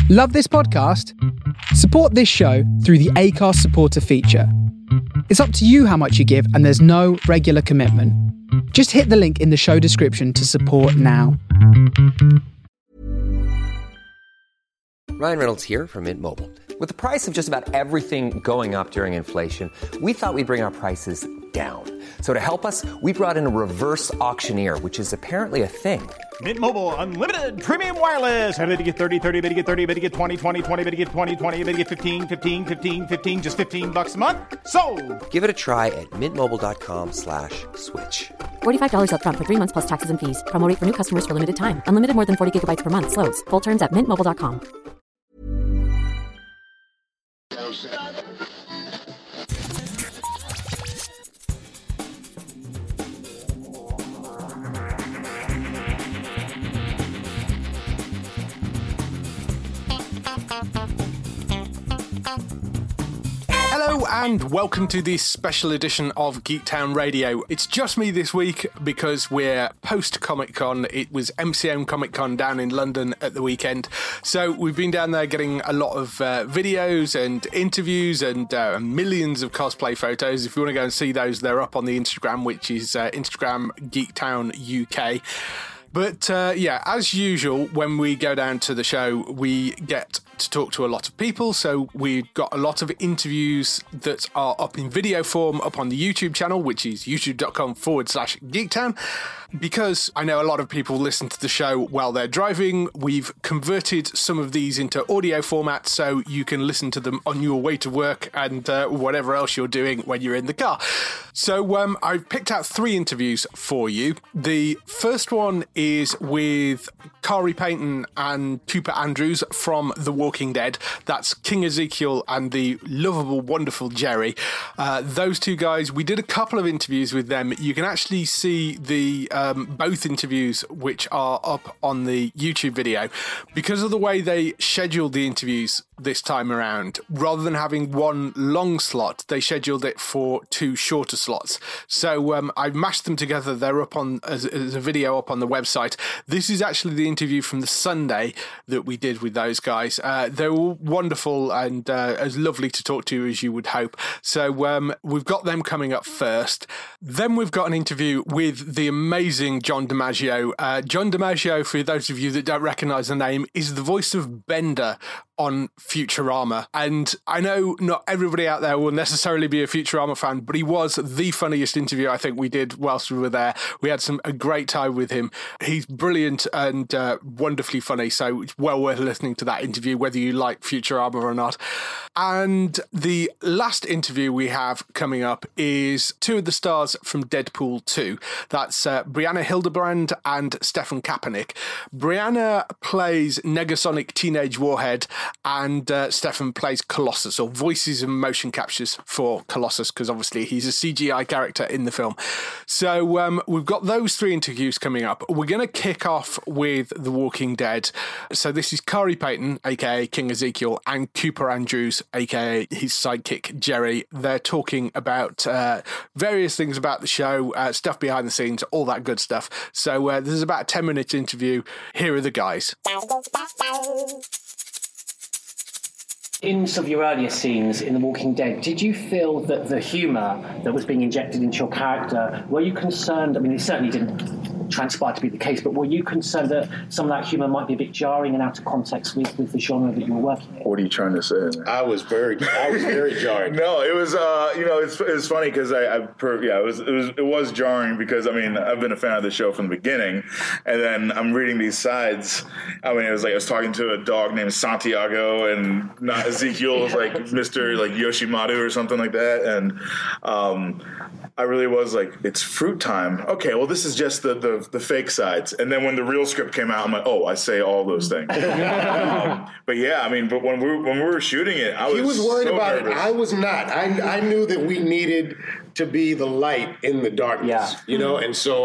Love this podcast? Support this show through the Acast supporter feature. It's up to you how much you give, and there's no regular commitment. Just hit the link in the show description to support now. Ryan Reynolds here from Mint Mobile. With the price of just about everything going up during inflation, we thought we'd bring our prices down. So to help us, we brought in a reverse auctioneer, which is apparently a thing. Mint Mobile Unlimited Premium Wireless. How to get 30, 30, bit to get 30, bit to get 20, 20, 20, bit to get 20, 20, bit to get 15, 15, 15, 15, just $15 a month? Sold! Give it a try at mintmobile.com/switch. $45 up front for 3 months plus taxes and fees. Promo rate for new customers for limited time. Unlimited more than 40 gigabytes per month. Slows full terms at mintmobile.com. Hello and welcome to this special edition of Geektown Radio. It's just me this week because we're post-Comic-Con. It was MCM Comic-Con down in London at the weekend. So we've been down there getting a lot of videos and interviews and millions of cosplay photos. If you want to go and see those, they're up on the Instagram, which is Instagram Geektown UK. But yeah, as usual, when we go down to the show, we get to talk to a lot of people. So we've got a lot of interviews that are up in video form up on the YouTube channel, which is youtube.com/Geektown. Because I know a lot of people listen to the show while they're driving, we've converted some of these into audio format so you can listen to them on your way to work and whatever else you're doing when you're in the car. So I've picked out 3 interviews for you. The first one is with Khary Payton and Cooper Andrews from The Walking Dead. That's King Ezekiel and the lovable, wonderful Jerry. Those two guys, we did a couple of interviews with them. You can actually see the both interviews, which are up on the YouTube video. Because of the way they scheduled the interviews this time around, rather than having one long slot, they scheduled it for 2 shorter slots. So I've mashed them together. They're up on as a video up on the website. This is actually the interview from the Sunday that we did with those guys. They're all wonderful and as lovely to talk to as you would hope. So we've got them coming up first. Then we've got an interview with the amazing John DiMaggio. John DiMaggio, for those of you that don't recognise the name, is the voice of Bender on Futurama. And I know not everybody out there will necessarily be a Futurama fan, but he was the funniest interview I think we did whilst we were there. We had a great time with him. He's brilliant and wonderfully funny, so it's well worth listening to that interview, whether you like Futurama or not. And the last interview we have coming up is 2 of the stars from Deadpool 2. That's Brianna Hildebrand and Stefan Kapanik. Brianna plays Negasonic Teenage Warhead, and Stefan plays Colossus, or voices and motion captures for Colossus, because obviously he's a CGI character in the film. So we've got those 3 interviews coming up. We're going to kick off with The Walking Dead. So this is Khary Payton, aka King Ezekiel, and Cooper Andrews, aka his sidekick Jerry. They're talking about various things about the show, stuff behind the scenes, all that good stuff. So this is about a 10-minute interview. Here are the guys. In some of your earlier scenes in The Walking Dead, did you feel that the humour that was being injected into your character, were you concerned, I mean, it certainly didn't transpire to be the case, but were you concerned that some of that humour might be a bit jarring and out of context with the genre that you were working in? What are you trying to say? I was very jarring. No, it was, it's funny because it was jarring because, I mean, I've been a fan of the show from the beginning, and then I'm reading these sides. I mean, it was like I was talking to a dog named Santiago, and not Ezekiel was like Mr. like Yoshimaru or something like that, and I really was like, it's fruit time. Okay, well, this is just the fake sides. And then when the real script came out, I'm like, oh, I say all those things. But yeah, I mean, but when we were shooting it, he was worried so about nervous. it. I was not. I knew that we needed to be the light in the darkness, you know, and so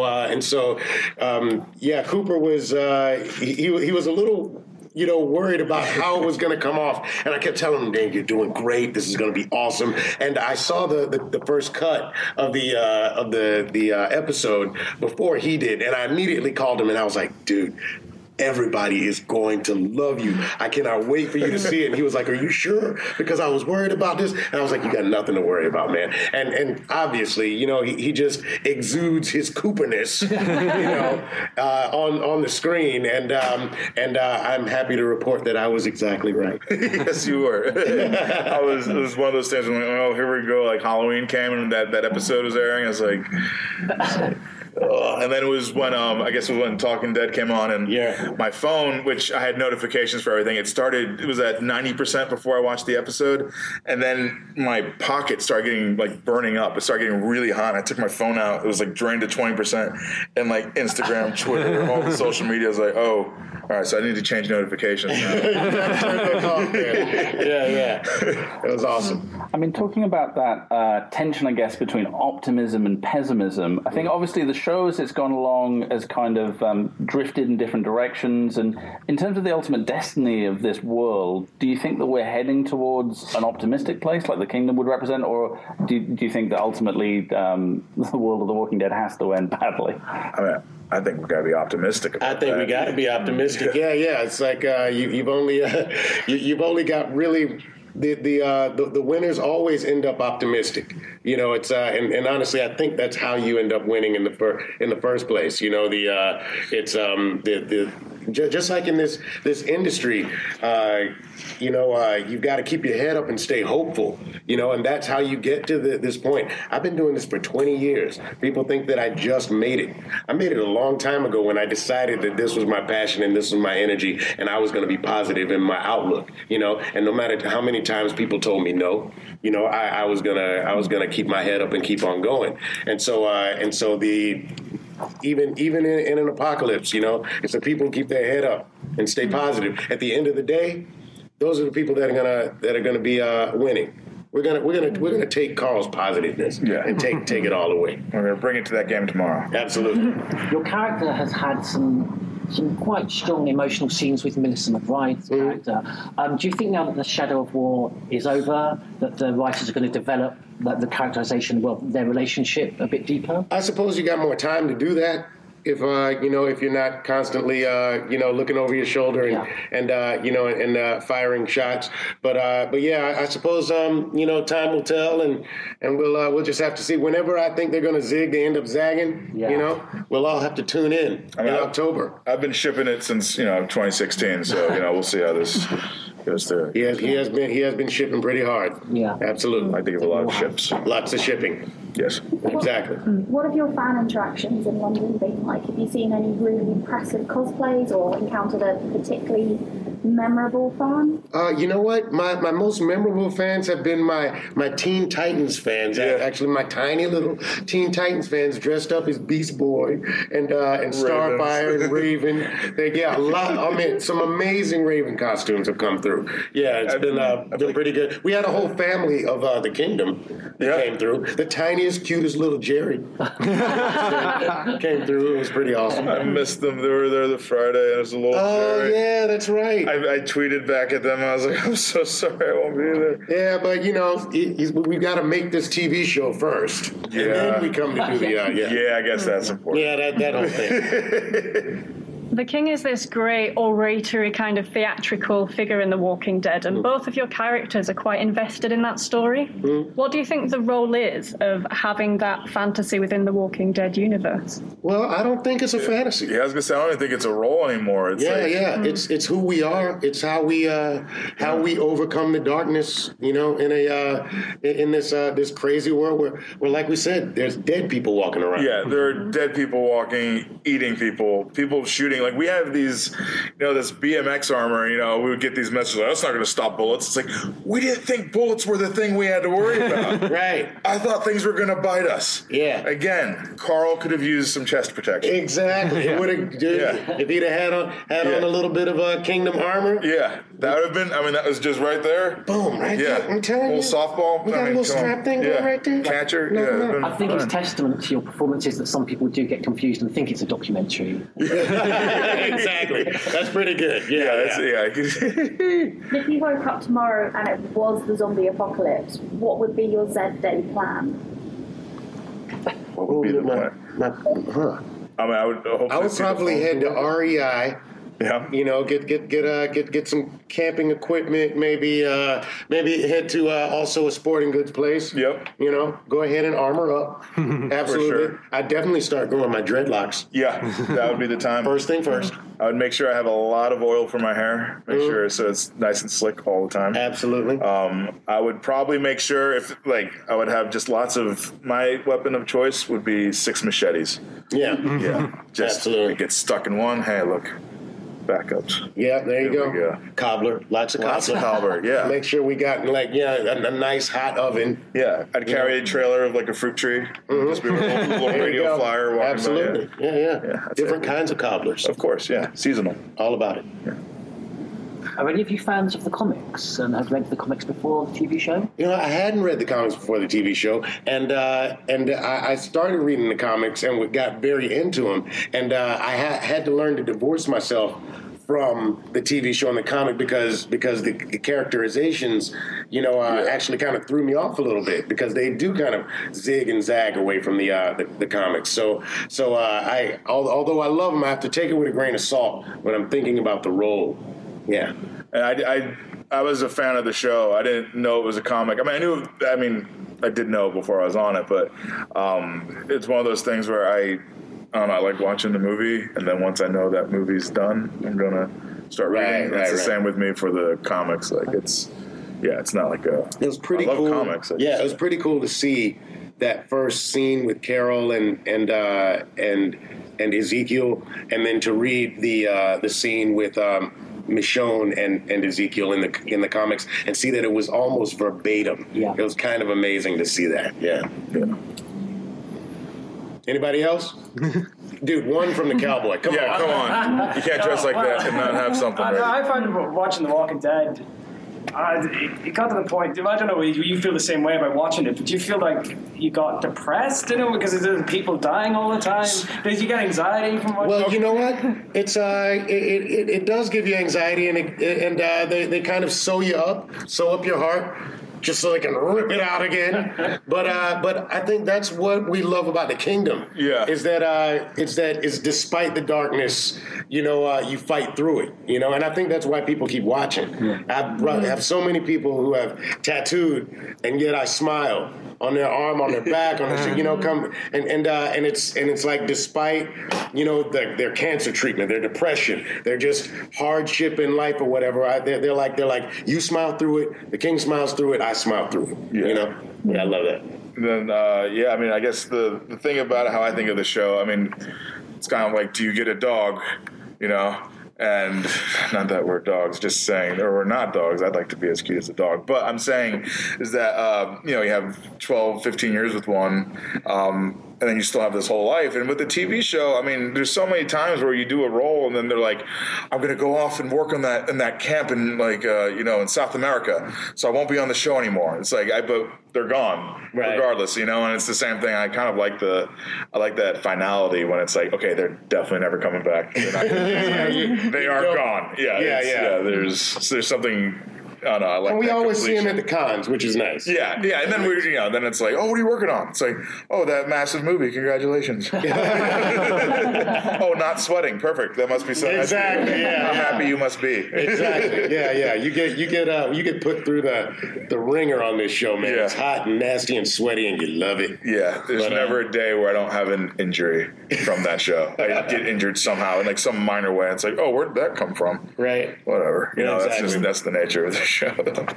Cooper was he was a little, you know, worried about how it was going to come off, and I kept telling him, "Dang, you're doing great. This is going to be awesome." And I saw the first cut of the episode before he did, and I immediately called him, and I was like, "Dude, everybody is going to love you. I cannot wait for you to see it. And he was like, are you sure? Because I was worried about this. And I was like, you got nothing to worry about, man. And obviously, you know, he just exudes his Cooperness, you know, on the screen. And I'm happy to report that I was exactly right. Yes, you were. It was one of those things. I'm like, oh, here we go. Like Halloween came and that episode was airing. I was like, and then it was when I guess it was when Talking Dead came on, and my phone, which I had notifications for everything, it was at 90% before I watched the episode, and then my pocket started getting like burning up. It started getting really hot. I took my phone out. It was like drained to 20%, and like Instagram, Twitter, all the social media. I was like, oh, all right, so I need to change notifications now. Yeah. It was awesome. I mean, talking about that tension, I guess, between optimism and pessimism, I think obviously the show as it's gone along has kind of drifted in different directions. And in terms of the ultimate destiny of this world, do you think that we're heading towards an optimistic place like the Kingdom would represent? Or do you think that ultimately the world of The Walking Dead has to end badly? I think we got to be optimistic about that. We got to be optimistic. Yeah. It's like you've only got really the winners always end up optimistic. You know, it's and honestly, I think that's how you end up winning in the first place. You know, just like in this industry, you've got to keep your head up and stay hopeful, you know, and that's how you get to this point. I've been doing this for 20 years. People think that I just made it. I made it a long time ago when I decided that this was my passion and this was my energy, and I was going to be positive in my outlook, you know, and no matter how many times people told me no, you know, I was gonna keep my head up and keep on going. And so even in an apocalypse, you know, it's the people who keep their head up and stay positive. At the end of the day, those are the people that are gonna be winning. We're gonna take Carl's positiveness and take it all away. We're gonna bring it to that game tomorrow. Absolutely. Your character has had some quite strong emotional scenes with Melissa McBride's character. Do you think now that the Shadow of War is over, that the writers are going to develop the characterization, their relationship a bit deeper? I suppose you got more time to do that. If if you're not constantly looking over your shoulder and firing shots, but yeah, I suppose time will tell, and we'll just have to see. Whenever I think they're going to zig, they end up zagging. Yeah. You know, we'll all have to tune in October. I've been shipping it since 2016, so we'll see how this goes through. He has been shipping pretty hard. Yeah, absolutely. I think of a lot of ships, lots of shipping. Yes, exactly. What have your fan interactions in London been like? Have you seen any really impressive cosplays or encountered a particularly memorable fan? You know what? My most memorable fans have been my Teen Titans fans. Yeah. Actually, my tiny little Teen Titans fans dressed up as Beast Boy and Starfire and Raven. A lot. I mean, some amazing Raven costumes have come through. Yeah, it's been pretty good. We had a whole family of the Kingdom that came through. The tiniest, cutest little Jerry came through. It was pretty awesome. I missed them. They were there the Friday, and it was a little Jerry. Oh, yeah, that's right. I tweeted back at them. I was like, I'm so sorry I won't be there. Yeah, but, we've got to make this TV show first. Yeah. And then we come to do the, Yeah, I guess that's important. Yeah, that whole thing. The King is this great oratory kind of theatrical figure in The Walking Dead, and both of your characters are quite invested in that story. What do you think the role is of having that fantasy within The Walking Dead universe? Well, I don't think it's a fantasy. Yeah, I was gonna say I don't even think it's a role anymore. It's it's who we are. It's how we overcome the darkness. In this crazy world where like we said, there's dead people walking around. Yeah, there are dead people walking, eating people shooting. Like we have these, this BMX armor. We would get these messages. Like, that's not going to stop bullets. It's like we didn't think bullets were the thing we had to worry about. Right. I thought things were going to bite us. Yeah. Again, Carl could have used some chest protection. Exactly. It would have. If he'd have had on a little bit of Kingdom armor. Yeah, that would have been. I mean, that was just right there. Boom. Right there. I'm telling you. Little softball. We got a little strap thing going right there. Catcher. No. I think it's testament to your performances that some people do get confused and think it's a documentary. Exactly. That's pretty good. If you woke up tomorrow and it was the zombie apocalypse, what would be your Z-Day plan? What would be the plan? I would probably head to REI Yeah. You know, get some camping equipment. Maybe head to also a sporting goods place. Yep. You know, go ahead and armor up. Absolutely. Sure. I'd definitely start growing my dreadlocks. Yeah, that would be the time. First thing first. I would make sure I have a lot of oil for my hair. Make sure so it's nice and slick all the time. Absolutely. I would probably make sure I would have just lots of, my weapon of choice would be 6 machetes. Yeah. Yeah. Just absolutely. get stuck in one. Hey, look. Backups. Yeah, there you go. Cobbler, lots of cobbler. Yeah. Make sure we got a nice hot oven. Yeah, I'd carry a trailer of like a fruit tree. Just be a little radio flyer walking Absolutely. by. Yeah. Different kinds of cobblers. Of course, yeah. Seasonal. All about it. Yeah. Are any of you fans of the comics and have read the comics before the TV show? You know, I hadn't read the comics before the TV show, and I started reading the comics and got very into them, and I had to learn to divorce myself from the TV show and the comic because the characterizations, actually kind of threw me off a little bit because they do kind of zig and zag away from the comics. So although I love them, I have to take it with a grain of salt when I'm thinking about the role. Yeah. And I was a fan of the show. I didn't know it was a comic. I did know before I was on it, but it's one of those things where I like watching the movie, and then once I know that movie's done, I'm gonna start reading. It's the same with me for the comics. Like it's not like a. It was pretty cool. I love comics. It was pretty cool to see that first scene with Carol and Ezekiel, and then to read the scene with Michonne and Ezekiel in the comics, and see that it was almost verbatim. Yeah. It was kind of amazing to see that. Yeah. Anybody else? Dude, one from the cowboy. Come on. You can't dress like that and not have something ready. I find watching The Walking Dead, it got to the point, I don't know if you feel the same way about watching it, but do you feel like you got depressed, because there's people dying all the time? Did you get anxiety from watching it? Well, you know what? It's it does give you anxiety, and they kind of sew up your heart, just so they can rip it out again. But I think that's what we love about the kingdom. Yeah. Is that it's despite the darkness, you fight through it. And I think that's why people keep watching. Yeah. I have so many people who have tattooed, and yet I smile on their arm, on their back, on their come and it's like despite their cancer treatment, their depression, their just hardship in life or whatever. They're like you smile through it. The king smiles through it. I smile through it. Yeah. Yeah, I love that. And then I guess the thing about how I think of the show, it's kind of like, do you get a dog, and not that we're dogs, just saying, or we're not dogs. I'd like to be as cute as a dog. But I'm saying is that, you have 12, 15 years with one, and then you still have this whole life. And with the TV show, there's so many times where you do a role and then they're like, I'm going to go off and work on that in that camp in in South America. So I won't be on the show anymore. It's like, but they're gone regardless, and it's the same thing. I kind of like I like that finality when it's like, okay, they're definitely never coming back. They are gone. Yeah. There's something. Oh, no, I like and we that always completion. see him at the cons, which is nice. Yeah, and then then it's like, oh, what are you working on? It's like, oh, that massive movie. Congratulations. Oh, not sweating. Perfect. That must be so nice. Exactly. Yeah. How happy you must be. Exactly. Yeah. You get put through the ringer on this show, man. Yeah. It's hot and nasty and sweaty, and you love it. Yeah. There's never a day where I don't have an injury from that show. I get injured somehow in some minor way. It's like, oh, where'd that come from? Right. Whatever. Exactly. That's the nature of the show.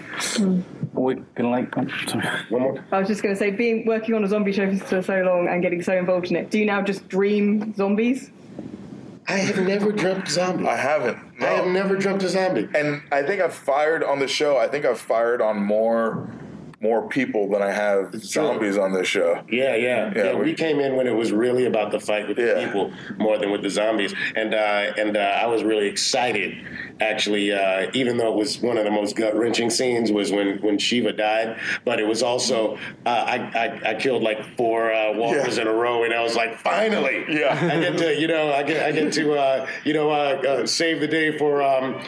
We're gonna one more. I was just going to say, working on a zombie show for so long and getting so involved in it, do you now just dream zombies? I have never dreamt zombie. I haven't. No. I have never dreamt a zombie. And I think I've fired on the show. I think I've fired on more people than I have zombies on this show. Yeah. We came in when it was really about the fight with the people more than with the zombies, and I was really excited actually, even though it was one of the most gut-wrenching scenes was when Shiva died, but it was also, I killed like 4 walkers in a row, and I was like, finally! Yeah. I get to save the day for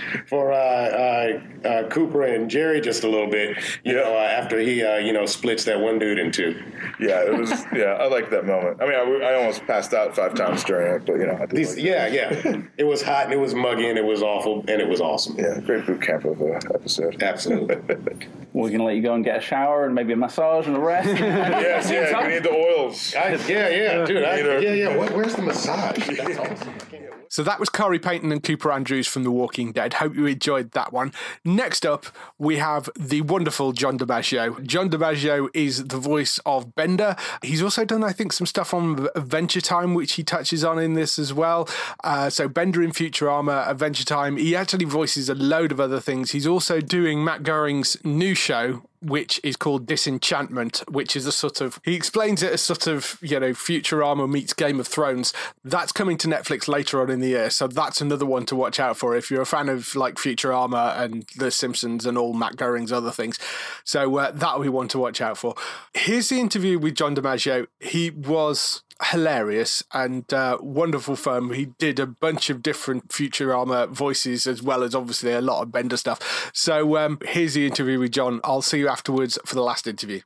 Cooper and Jerry just a little bit, after he, splits that one dude in 2. Yeah, it was. Yeah, I liked that moment. I mean, I almost passed out 5 times during it, but I did. It was hot and it was muggy and it was awful and it was awesome. Yeah, great boot camp of an episode. Absolutely. We're going to let you go and get a shower and maybe a massage and a rest. Yes, yeah, we need the oils. Dude, where's the massage? That's awesome. So that was Corey Payton and Cooper Andrews from The Walking Dead. Hope you enjoyed that one. Next up, we have the wonderful John DiMaggio. John DiMaggio is the voice of Bender. He's also done, I think, some stuff on Adventure Time, which he touches on in this as well. So Bender in Futurama, Adventure Time. He actually voices a load of other things. He's also doing Matt Goring's new show, which is called Disenchantment, which is a sort of, he explains it as sort of, Futurama meets Game of Thrones. That's coming to Netflix later on in the year, so that's another one to watch out for if you're a fan of like Futurama and The Simpsons and all Matt Goring's other things. So that'll be one to watch out for. Here's the interview with John DiMaggio. He was hilarious and wonderful fun. He did a bunch of different Futurama voices as well as obviously a lot of Bender stuff. So here's the interview with John. I'll see you afterwards for the last interview.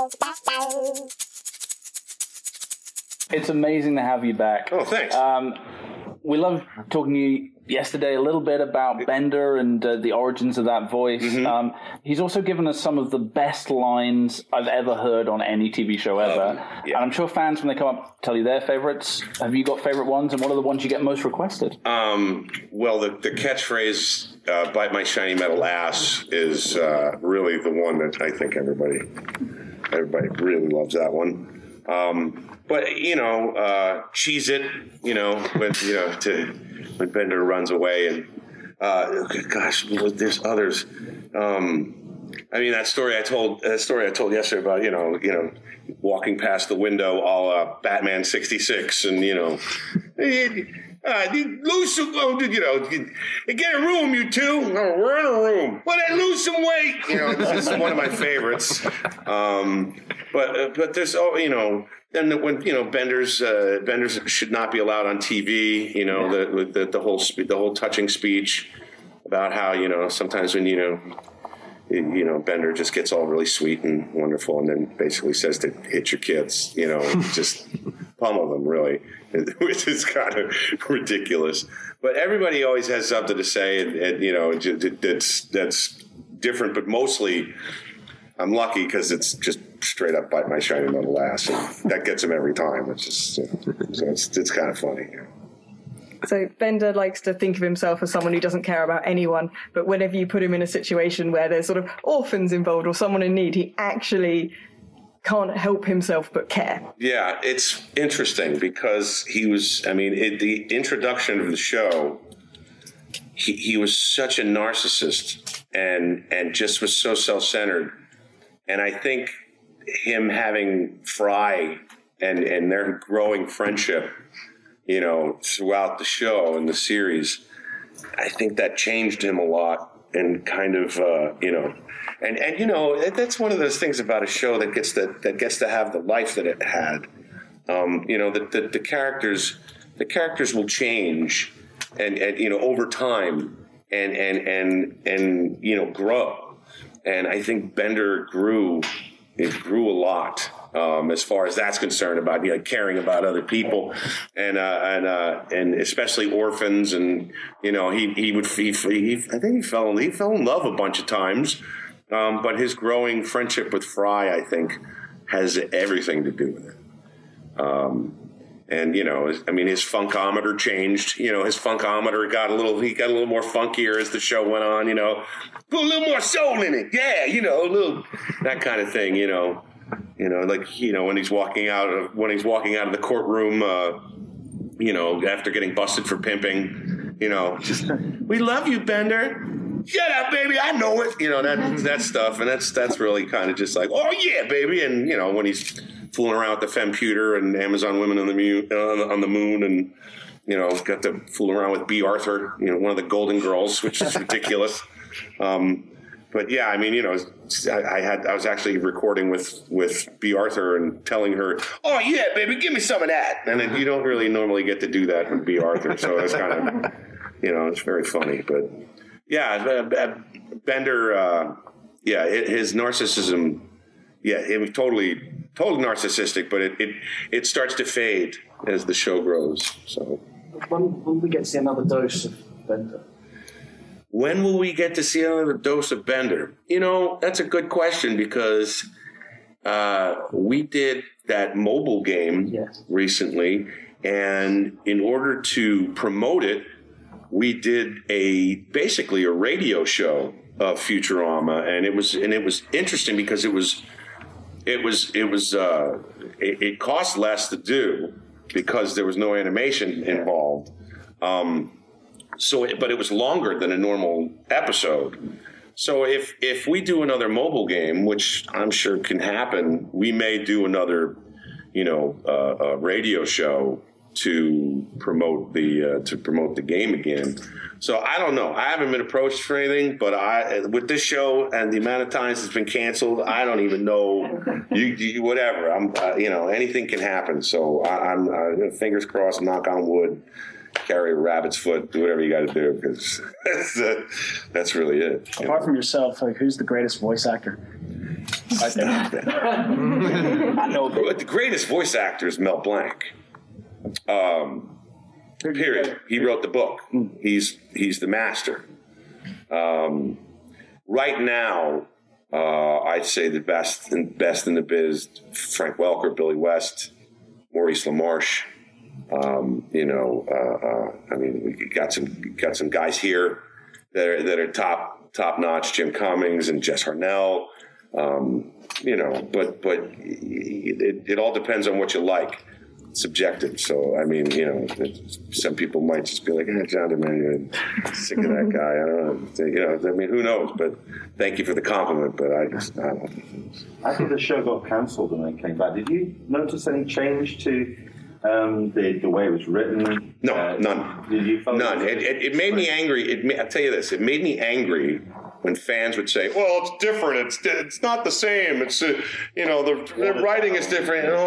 It's amazing to have you back. Oh, thanks. We loved talking to you yesterday a little bit about Bender and the origins of that voice. Mm-hmm. He's also given us some of the best lines I've ever heard on any TV show ever. And I'm sure fans, when they come up, tell you their favorites. Have you got favorite ones, and what are the ones you get most requested? Well, the catchphrase, bite my shiny metal ass, is really the one that I think everybody really loves that one. But cheese it, when Bender runs away, and there's others. That story I told yesterday about walking past the window, all Batman '66, and lose some, get a room, you two. Oh, we're in a room. But I lose some weight. This is one of my favorites. But there's then when Bender's should not be allowed on TV. The whole touching speech about how sometimes when Bender just gets all really sweet and wonderful, and then basically says to hit your kids, just pummel them, really, which is kind of ridiculous. But everybody always has something to say, and that's different. But mostly, I'm lucky because it's just straight up bite my shiny metal ass, and that gets him every time. It's just it's kind of funny. So Bender likes to think of himself as someone who doesn't care about anyone, but whenever you put him in a situation where there's sort of orphans involved or someone in need, he actually can't help himself but care. Yeah, it's interesting because he was, the introduction of the show, he was such a narcissist and just was so self-centered. And I think him having Fry and their growing friendship, throughout the show and the series, I think that changed him a lot, and kind of, that's one of those things about a show that gets to have the life that it had. The characters will change and over time and grow. And I think Bender grew a lot. As far as that's concerned, about caring about other people, and especially orphans, and I think he fell in love a bunch of times, but his growing friendship with Fry, I think, has everything to do with it. His funkometer changed. His funkometer got a little more funkier as the show went on. Put a little more soul in it, yeah. A little that kind of thing. When he's walking out of the courtroom, after getting busted for pimping, we love you, Bender. Shut up, baby. I know it. That stuff, and that's really kind of just like, oh yeah, baby. And when he's fooling around with the femputer and Amazon Women on the Moon, and got to fool around with B. Arthur, one of the Golden Girls, which is ridiculous. But yeah, I mean, I was actually recording with B. Arthur and telling her, "Oh yeah, baby, give me some of that." And then you don't really normally get to do that with B. Arthur, so it's kind of, it's very funny. But yeah, Bender, his narcissism, it was totally narcissistic, but it starts to fade as the show grows. So when will we get to see another dose of Bender? When will we get to see another dose of Bender? That's a good question because we did that mobile game recently, and in order to promote it, we did basically a radio show of Futurama, and it was interesting because it cost less to do because there was no animation involved. But it was longer than a normal episode. So if we do another mobile game, which I'm sure can happen, we may do another, a radio show to promote the game again. So I don't know. I haven't been approached for anything, but with this show and the amount of times it's been canceled, I don't even know. Whatever. Anything can happen. So I'm fingers crossed, knock on wood. Carry a rabbit's foot, do whatever you got to do, because that's really it. Apart from yourself, who's the greatest voice actor? I know the greatest voice actor is Mel Blanc. Period. He wrote the book. He's the master. Right now, I'd say the best in the biz: Frank Welker, Billy West, Maurice LaMarche. We got some guys here that are top notch. Jim Cummings and Jess Harnell. But it all depends on what you like. It's subjective. So I mean, some people might just be like, Jonathan, man, you're sick of that guy. I don't know. I mean, who knows? But thank you for the compliment. But I don't know. I think the show got cancelled and then came back. Did you notice any change to the way it was written? No, none. Did you none. It made me angry. I'll tell you this. It made me angry when fans would say, "Well, it's different. It's not the same. It's the writing is different and all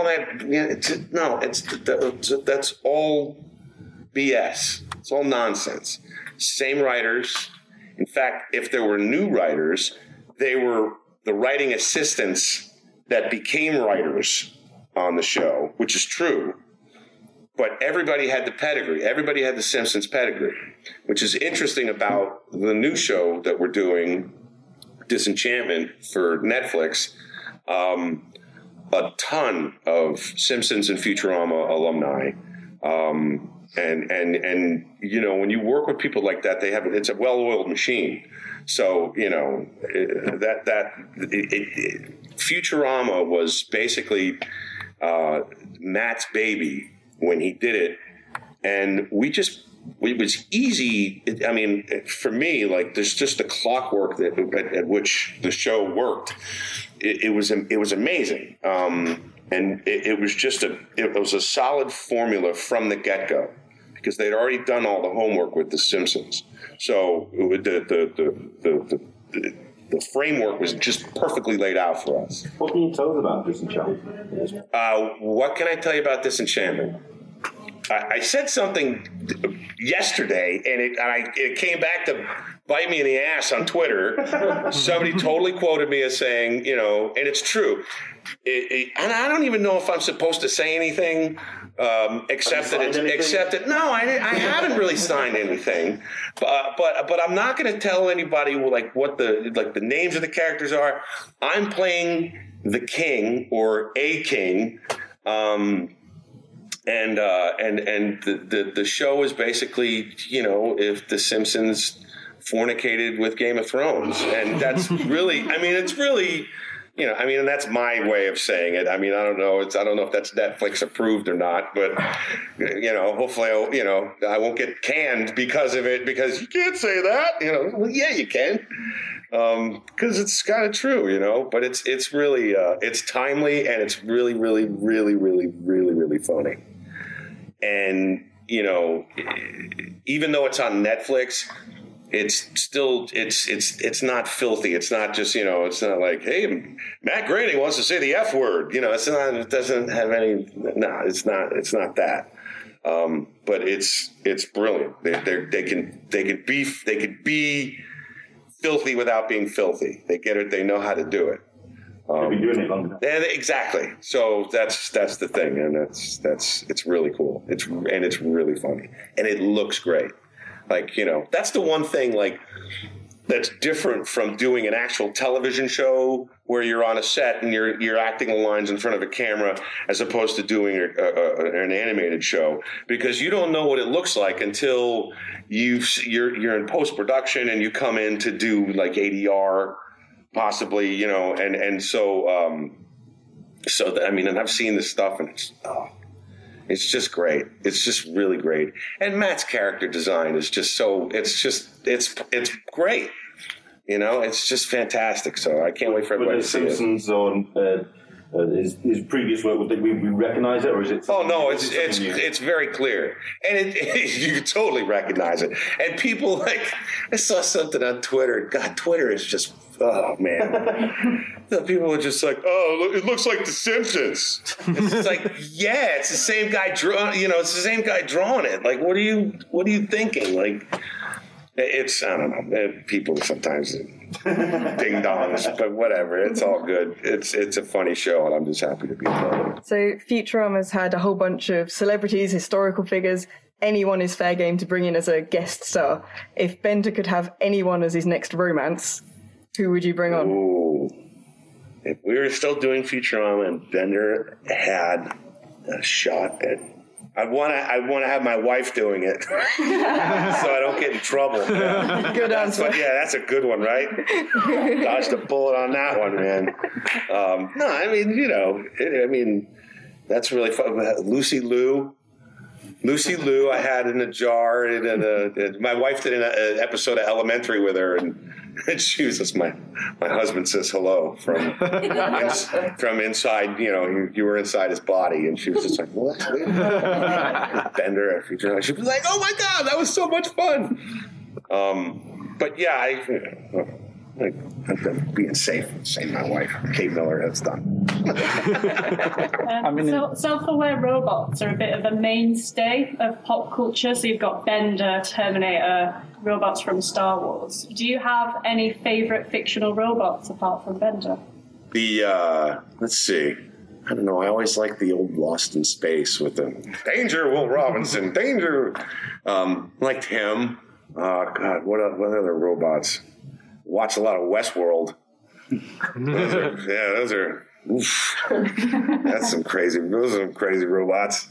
that." That's all BS. It's all nonsense. Same writers. In fact, if there were new writers, they were the writing assistants that became writers on the show, which is true. But everybody had the pedigree. Everybody had the Simpsons pedigree, which is interesting about the new show that we're doing, Disenchantment, for Netflix. A ton of Simpsons and Futurama alumni. And when you work with people like that, it's a well-oiled machine. So, Futurama was basically Matt's baby when he did it, and it was easy. I mean, for me, there's just the clockwork at which the show worked. It was amazing, and it was a solid formula from the get-go because they'd already done all the homework with The Simpsons. So the framework was just perfectly laid out for us. What can you tell us about Disenchantment? What can I tell you about Disenchantment? I said something yesterday, and it came back to bite me in the ass on Twitter. Somebody totally quoted me as saying, and it's true. And I don't even know if I'm supposed to say anything, except that no, I haven't really signed anything. But I'm not going to tell anybody what the names of the characters are. I'm playing the king or a king. And the show is basically, if The Simpsons fornicated with Game of Thrones. And that's really, it's really, and that's my way of saying it. I don't know. I don't know if that's Netflix approved or not, but, hopefully, I won't get canned because of it, because you can't say that, well, yeah, you can. Because it's kind of true, but it's really, it's timely and it's really, really, really, really, really, really funny. And you know, even though it's on Netflix, it's still it's not filthy. It's not just, you know, it's not like, hey, Matt Groening wants to say the F word. You know, it's not. It doesn't have any. No, it's not. It's not that. But it's brilliant. They could be filthy without being filthy. They get it. They know how to do it. They've been doing it long enough. And exactly. So that's the thing, and it's really cool. It's really funny, and it looks great. Like, you know, that's the one thing like that's different from doing an actual television show where you're on a set and you're acting the lines in front of a camera, as opposed to doing an animated show, because you don't know what it looks like until you're in post production and you come in to do like ADR. Possibly, you know, and so I mean, and I've seen this stuff, and it's just great. It's just really great. And Matt's character design is just it's great. You know, it's just fantastic. So I can't wait for everybody to see it. Simpsons on his previous work, would we recognize it, or is it? Oh no, it's very clear, and you can totally recognize it. And people like, I saw something on Twitter. God, Twitter is just, oh man. People are just like, oh, it looks like The Simpsons. It's like, yeah, it's the same guy it's the same guy drawing it. Like, what are you thinking? Like, it's, I don't know. People sometimes ding dongs, but whatever. It's all good. It's a funny show, and I'm just happy to be a part of it. So Futurama's had a whole bunch of celebrities, historical figures. Anyone is fair game to bring in as a guest star. If Bender could have anyone as his next romance, who would you bring on? Ooh. If we were still doing Futurama and Bender had a shot at, I want to have my wife doing it, so I don't get in trouble. Yeah. Good answer. That's a good one, right? Dodged a bullet on that one, man. No, I mean, you know, that's really fun. Lucy Liu, I had in a jar, and my wife did an episode of Elementary with her, and she was just my husband says hello from inside. You know, you were inside his body, and she was just like, what? Bender after Futurama. She was like, oh my god, that was so much fun. But yeah, I've been being safe. Save my wife, Kate Miller. That's done. Self-aware robots are a bit of a mainstay of pop culture. So you've got Bender, Terminator, robots from Star Wars. Do you have any favourite fictional robots apart from Bender? Let's see. I don't know. I always like the old Lost in Space with the Danger, Will Robinson, Danger. Liked him. God, what other robots? Watch a lot of Westworld. Those are. Oof. Those are some crazy robots.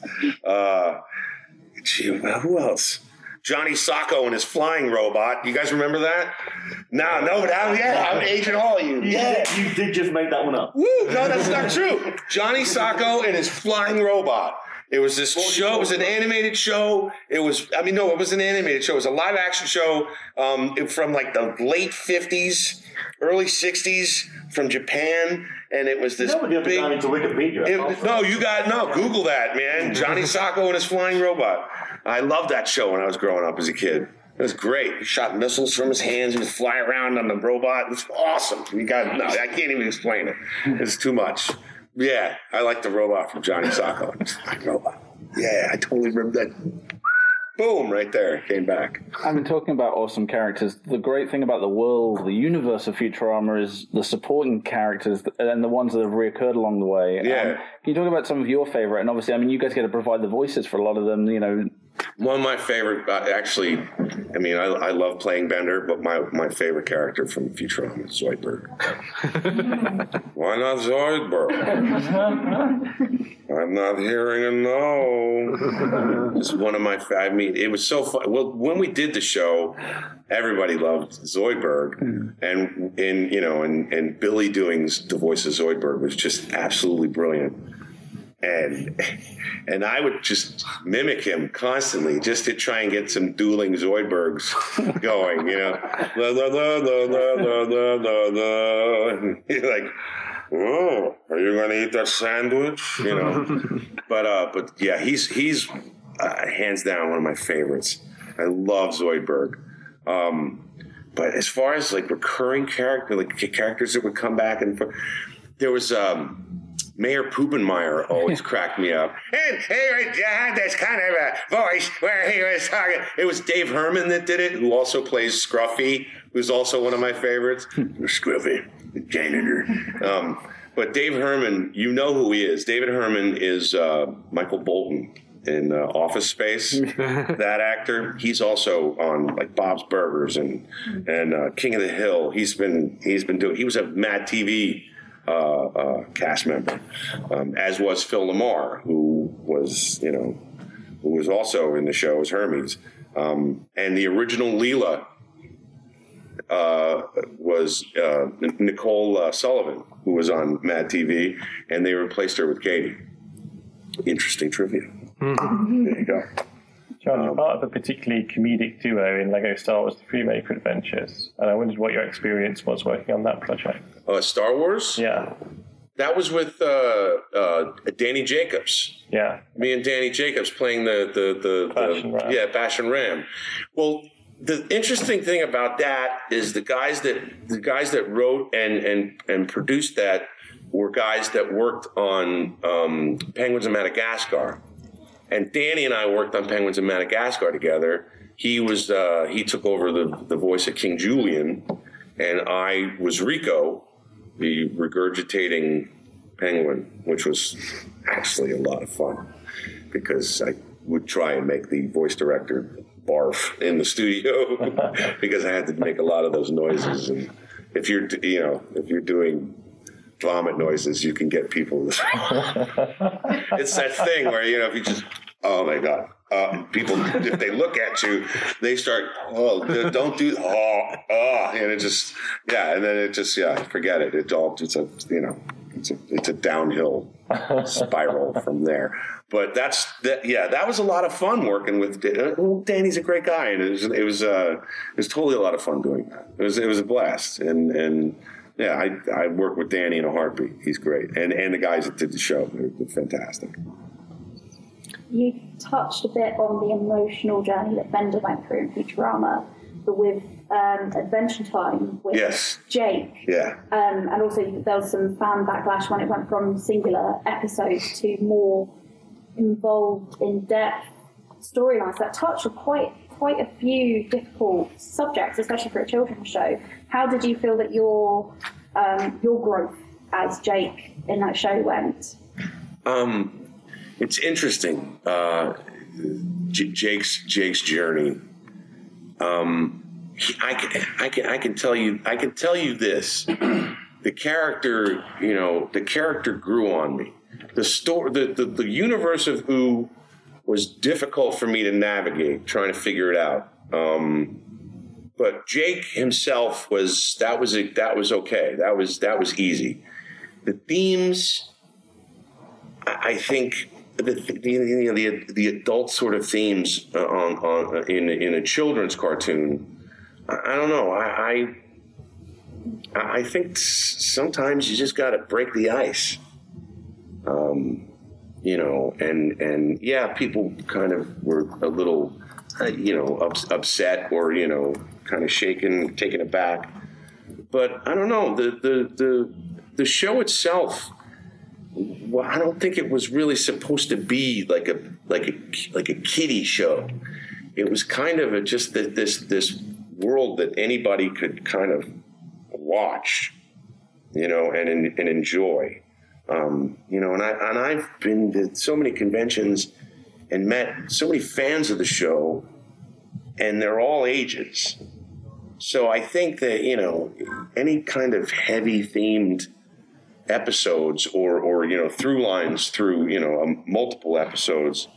Who else? Johnny Sacco and his flying robot. You guys remember that? No, but I'm aging all of you. Yeah, you did just make that one up. Woo! No, that's not true. Johnny Sacco and his flying robot. It was this show. It was an animated show. It was an animated show. It was a live action show from like the late 50s, early 60s from Japan. And it was this big... Into Wikipedia. Google that, man. Johnny Sacco and his flying robot. I loved that show when I was growing up as a kid. It was great. He shot missiles from his hands. He would fly around on the robot. It was awesome. I can't even explain it. It's too much. Yeah, I like the robot from Johnny Sacco. Robot. Yeah, I totally remember that. Boom, right there. Came back. I mean, talking about awesome characters, the great thing about the world, the universe of Futurama is the supporting characters and the ones that have reoccurred along the way. Yeah. Can you talk about some of your favorite? And obviously, I mean, you guys get to provide the voices for a lot of them, you know. One of my favorite, actually, I mean, I love playing Bender, but my favorite character from Futurama is Zoidberg. Why not Zoidberg? I'm not hearing a no. It's one of my, it was so fun. Well, when we did the show, everybody loved Zoidberg. And Billy doing the voice of Zoidberg was just absolutely brilliant. And I would just mimic him constantly just to try and get some dueling Zoidbergs going, you know. And you're like, oh, are you going to eat that sandwich? You know. But yeah, he's hands down one of my favorites. I love Zoidberg. But as far as like recurring characters that would come back, and there was Mayor Poopenmeyer always cracked me up. And he had this kind of a voice where he was talking. It was Dave Herman that did it, who also plays Scruffy, who's also one of my favorites. Scruffy, the janitor. But Dave Herman, you know who he is. David Herman is Michael Bolton in Office Space. That actor, he's also on like Bob's Burgers and King of the Hill. He was a Mad TV cast member, as was Phil LaMarr, who was also in the show as Hermes. And the original Leela was Nicole Sullivan, who was on Mad TV, and they replaced her with Katie. Interesting trivia. There you go. John, you're part of a particularly comedic duo in Lego Star Wars: The Freemaker Adventures, and I wondered what your experience was working on that project. Star Wars? Yeah. That was with Danny Jacobs. Yeah. Me and Danny Jacobs playing the Bash and Ram. Well, the interesting thing about that is the guys that wrote and produced that were guys that worked on Penguins of Madagascar. And Danny and I worked on Penguins of Madagascar together. He took over the voice of King Julian, and I was Rico, the regurgitating penguin, which was actually a lot of fun because I would try and make the voice director barf in the studio because I had to make a lot of those noises. And if you're doing vomit noises, you can get people. It's that thing where, if you just, oh my God. People, if they look at you, they start, don't do, and it just, and then it just, forget it. It's a downhill spiral from there. But that was a lot of fun working with Danny's a great guy, and it was totally a lot of fun doing that. It was a blast, and I work with Danny in a heartbeat. He's great, and the guys that did the show, they're fantastic. You touched a bit on the emotional journey that Bender went through in Futurama, but with Adventure Time with Jake. Yeah. And also there was some fan backlash when it went from singular episodes to more involved, in-depth storylines that touched on quite a few difficult subjects, especially for a children's show. How did you feel that your growth as Jake in that show went? It's interesting. Jake's journey. I can tell you this. The character grew on me. The universe of Ooh was difficult for me to navigate, trying to figure it out. But Jake himself was okay. That was easy. The themes, I think, the adult sort of themes in a children's cartoon. I don't know. I think sometimes you just got to break the ice. People kind of were a little, upset or kind of shaken, taken aback. But I don't know. The show itself. Well, I don't think it was really supposed to be like a kiddie show. It was kind of just this world that anybody could kind of watch, and enjoy. And I've been to so many conventions and met so many fans of the show, and they're all ages. So I think that any kind of heavy themed episodes or through lines through multiple episodes,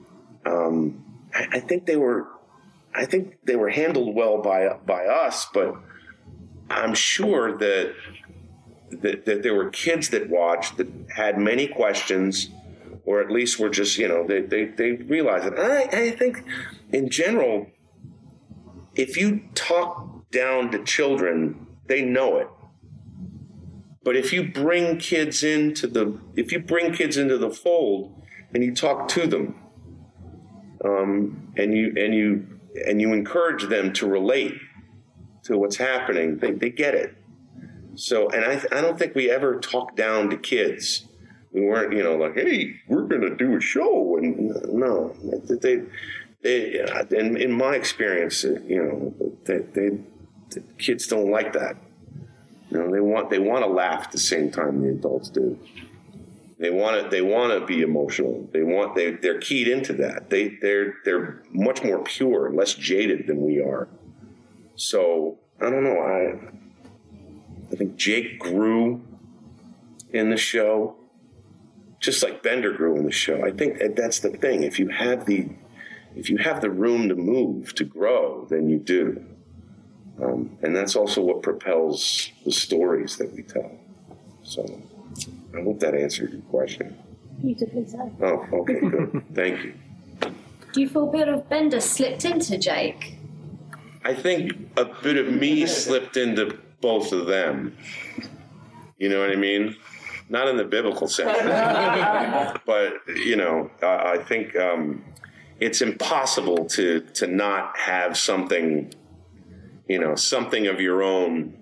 I think they were handled well by us, but I'm sure that there were kids that watched that had many questions, or at least were just they realized it. I think in general, if you talk down to children, they know it. But if you bring kids into the fold and you talk to them, and you encourage them to relate to what's happening, they get it. So, and I don't think we ever talk down to kids. We weren't, like, hey, we're going to do a show. And no, they and in my experience, the kids don't like that. They want to laugh at the same time the adults do. They want to be emotional. They're keyed into that. They're much more pure and less jaded than we are. So I don't know. I think Jake grew in the show, just like Bender grew in the show. I think that's the thing. If you have the room to move, to grow, then you do. And that's also what propels the stories that we tell. So I hope that answered your question. Beautifully so. Oh, okay, good. Thank you. Do you feel a bit of Bender slipped into Jake? I think a bit of me slipped into both of them. You know what I mean? Not in the biblical sense. But, I think it's impossible to not have something, something of your own,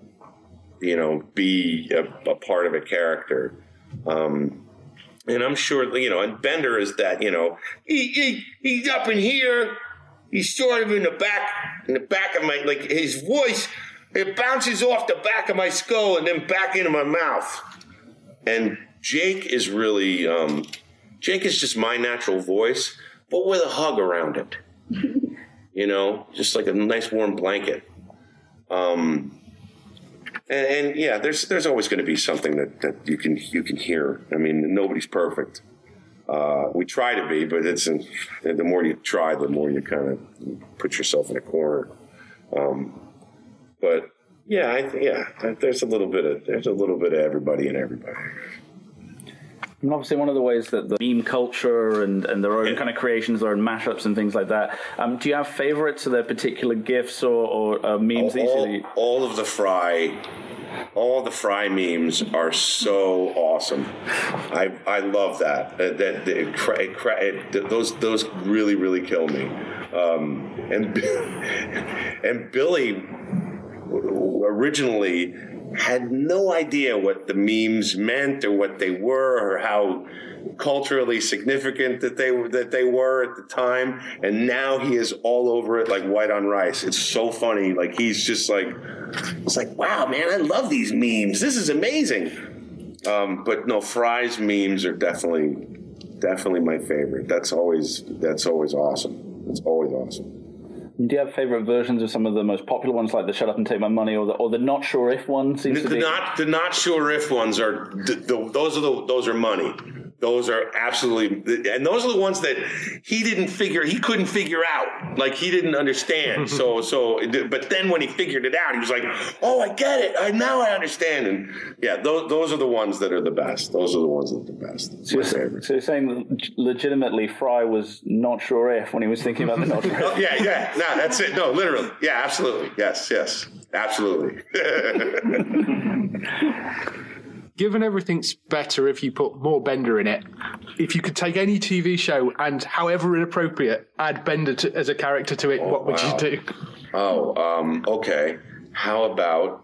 be a part of a character. And I'm sure, and Bender is that, he's up in here. He's sort of in the back of my, like his voice, it bounces off the back of my skull and then back into my mouth. And Jake is really, Jake is just my natural voice, but with a hug around it. Just like a nice warm blanket. And yeah, there's always going to be something that you can hear. I mean, nobody's perfect. We try to be, but the more you try, the more you kind of put yourself in a corner. But there's a little bit of everybody and everybody. And obviously, one of the ways that the meme culture and their own kind of creations, their own mashups and things like that. Do you have favorites? Are there particular GIFs or memes? All of the Fry memes are so awesome. I love that. Those really, really kill me. And Billy originally had no idea what the memes meant or what they were or how culturally significant that they were at the time, and now he is all over it like white on rice. It's so funny. Like he's just like, it's like, wow, man, I love these memes. This is amazing. But no, Fry's memes are definitely my favorite. That's always awesome. It's always awesome. Do you have favorite versions of some of the most popular ones, like the "Shut Up and Take My Money" or the "Not Sure If" one? The not sure if ones are those are money. Those are absolutely, and those are the ones that he couldn't figure out. Like he didn't understand. But then when he figured it out, he was like, "Oh, I get it. Now I understand." And yeah, those are the ones that are the best. Those are the ones that are the best. So you're saying that legitimately Fry was not sure if when he was thinking about the not sure if. Yeah. No, that's it. No, literally. Yeah, absolutely. Yes, absolutely. Given everything's better if you put more Bender in it, if you could take any TV show and, however inappropriate, add Bender as a character to it, what would you do? Okay. How about,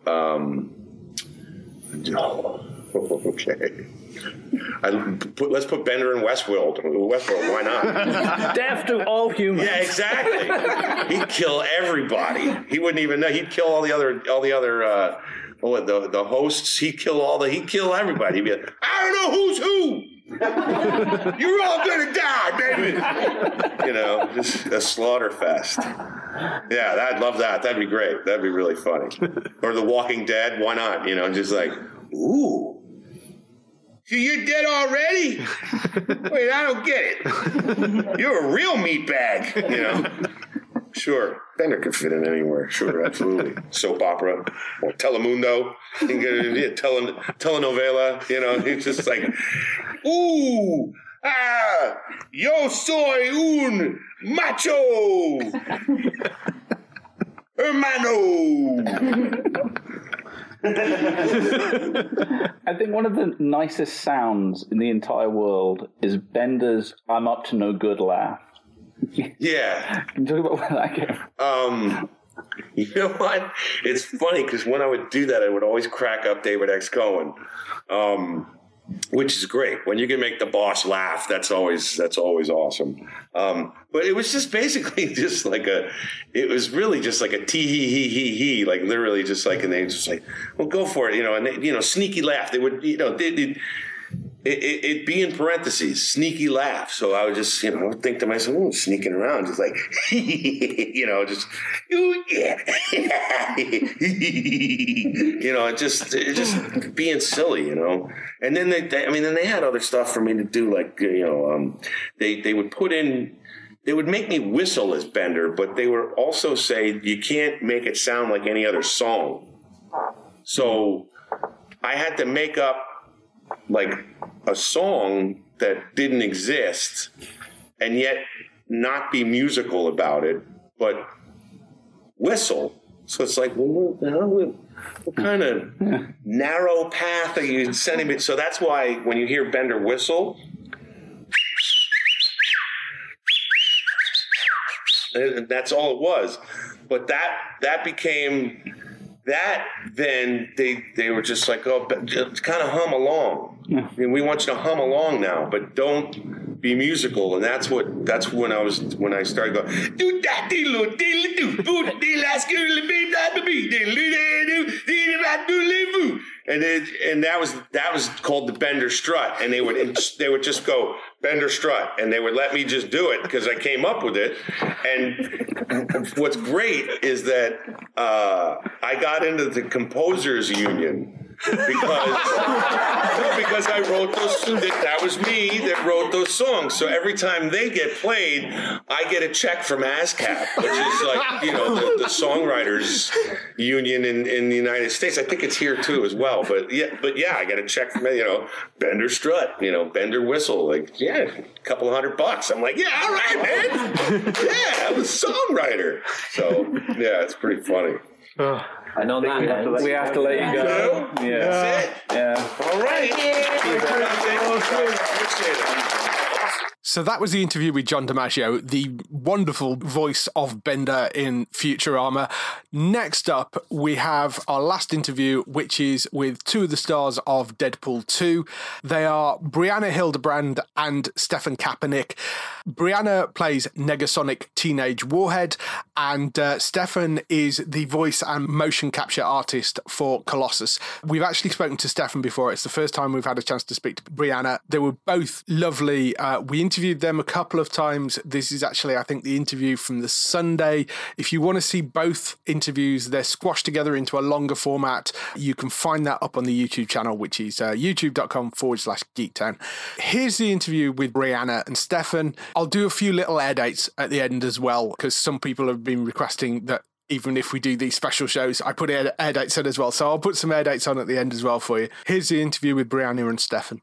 okay. Let's put Bender in Westworld. Why not? Death to all humans. Yeah, exactly. He'd kill everybody. He wouldn't even know. He'd kill all the other the hosts. He'd kill everybody. He'd be like, I don't know who's who. You're all gonna die, baby. Just a slaughter fest. Yeah, I'd love that. That'd be great. That'd be really funny. Or The Walking Dead. Why not? Just like, ooh. So you're dead already? Wait, I don't get it. You're a real meatbag, Sure, Bender could fit in anywhere. Sure, absolutely. Soap opera or Telemundo, telenovela. It's just like, ooh, yo soy un macho, hermano. I think one of the nicest sounds in the entire world is Bender's "I'm up to no good" laugh. Yeah. Can you talk about where that came? You know what? It's funny because when I would do that, I would always crack up David X. Cohen, which is great. When you can make the boss laugh, that's always awesome. But it was just basically just like it was really just like a tee-hee-hee-hee-hee, like literally just like, and they just like, well, go for it, and they, sneaky laugh. They would, it'd be in parentheses, sneaky laugh. So I would just, think to myself, oh, sneaking around, just like, just, ooh, yeah. just being silly, And then they had other stuff for me to do, like, they would put in, they would make me whistle as Bender, but they would also say, you can't make it sound like any other song. So I had to make up, like, a song that didn't exist and yet not be musical about it, but whistle. So it's like, well, what kind of narrow path are you sending me? So that's why when you hear Bender whistle, that's all it was. But that became... That then they were just like, oh, just kind of hum along. Yeah. I mean, we want you to hum along now, but don't be musical. And that's when I started going, do that do do boot de la school be that be do and that was called the Bender Strut, and they would just go Bender Strut, and they would let me just do it because I came up with it. And what's great is that I got into the Composers Union because I wrote those. That was me that wrote those songs. So every time they get played, I get a check from ASCAP, which is like the songwriters union in the United States. I think it's here too as well. But yeah, I get a check from Bender Strut, Bender Whistle, like a couple $100. I'm like, yeah, all right, man. Yeah, I'm a songwriter. So yeah, it's pretty funny. And on that, we have to let you go. Yeah. That's it. Yeah. All right. So that was the interview with John DiMaggio, the wonderful voice of Bender in Futurama. Next up, we have our last interview, which is with two of the stars of Deadpool 2. They are Brianna Hildebrand and Stefan Kapanik. Brianna plays Negasonic Teenage Warhead, and Stefan is the voice and motion capture artist for Colossus. We've actually spoken to Stefan before. It's the first time we've had a chance to speak to Brianna. They were both lovely. We interviewed them a couple of times. This is actually, I think, the interview from the Sunday. If you want to see both interviews, they're squashed together into a longer format. You can find that up on the YouTube channel, which is youtube.com/Geektown. Here's the interview with Brianna and Stefan. I'll do a few little air dates at the end as well, because some people have been requesting that even if we do these special shows, I put air dates in as well. So I'll put some air dates on at the end as well for you. Here's the interview with Brianna and Stefan.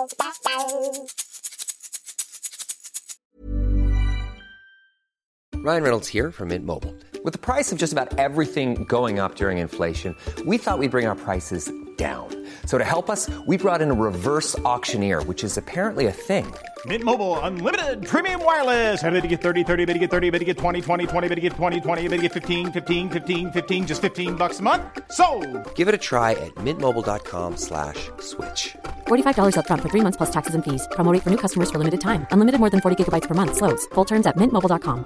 Ryan Reynolds here from Mint Mobile. With the price of just about everything going up during inflation, we thought we'd bring our prices down. So to help us, we brought in a reverse auctioneer, which is apparently a thing. Mint Mobile Unlimited Premium Wireless. How to get 30, 30, bit to get 30, bit to get 20, 20, 20, bit to get 20, 20, bit to get 15, 15, 15, 15, just $15 a month? Sold! Give it a try at mintmobile.com/switch. $45 up front for 3 months plus taxes and fees. Promo rate for new customers for limited time. Unlimited more than 40 gigabytes per month. Slows full terms at mintmobile.com.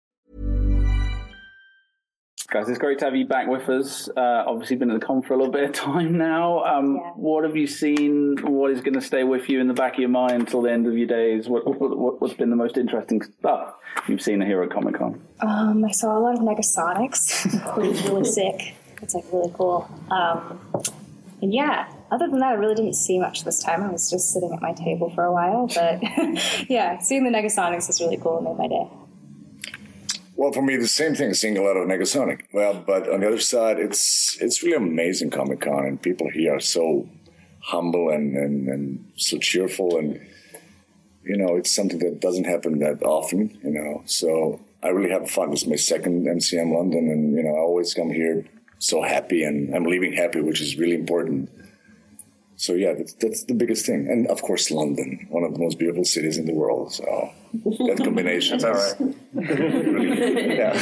Guys, it's great to have you back with us. Obviously been at the con for a little bit of time now. What have you seen? What is going to stay with you in the back of your mind until the end of your days? What's been the most interesting stuff you've seen here at Comic-Con? I saw a lot of Negasonics, which is really sick. It's like really cool. And yeah, other than that, I really didn't see much this time. I was just sitting at my table for a while. But yeah, seeing the Negasonics was really cool and made my day. Well, for me, the same thing, seeing a lot of Negasonic. Well, but on the other side, it's really amazing Comic-Con, and people here are so humble and so cheerful, and, it's something that doesn't happen that often, So I really have fun. This is my second MCM London, and, I always come here so happy, and I'm leaving happy, which is really important. So yeah, that's the biggest thing. And of course, London, one of the most beautiful cities in the world. So that combination is really, yeah.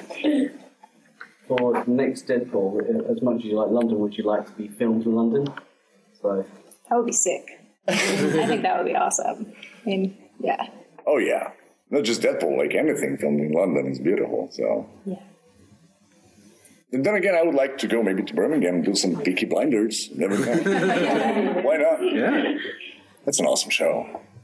For the next Deadpool, as much as you like London, would you like to be filmed in London? So that would be sick. I think that would be awesome. I mean, yeah. Oh yeah, not just Deadpool. Like anything filmed in London is beautiful. So yeah. And then again, I would like to go maybe to Birmingham and do some Peaky Blinders. Never know. Why not? Yeah, that's an awesome show.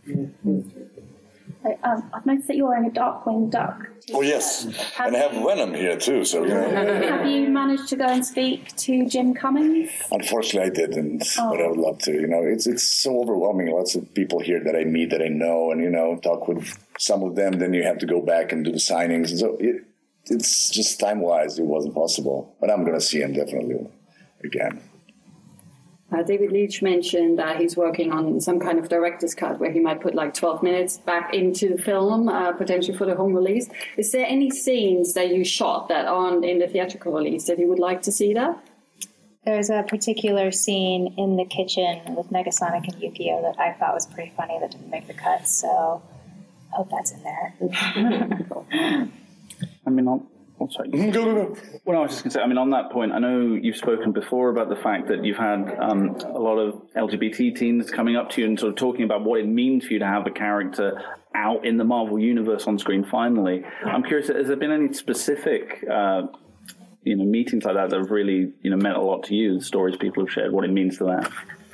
I've noticed that you're wearing a Darkwing Duck. Oh yes, and I have Venom here too. So you know. Have you managed to go and speak to Jim Cummings? Unfortunately, I didn't, but I would love to. You know, it's so overwhelming. Lots of people here that I meet that I know, and you know, talk with some of them. Then you have to go back and do the signings, and so it's just time-wise, it wasn't possible. But I'm going to see him definitely again. David Leitch mentioned that he's working on some kind of director's cut where he might put like 12 minutes back into the film, potentially for the home release. Is there any scenes that you shot that aren't in the theatrical release that you would like to see that? There's a particular scene in the kitchen with Negasonic and Yukio that I thought was pretty funny that didn't make the cut, so I hope that's in there. I mean, sorry. Well, I was just going to say, I mean, on that point, I know you've spoken before about the fact that you've had a lot of LGBT teens coming up to you and sort of talking about what it means for you to have a character out in the Marvel Universe on screen finally. I'm curious, has there been any specific, meetings like that have really, meant a lot to you, the stories people have shared, what it means to that?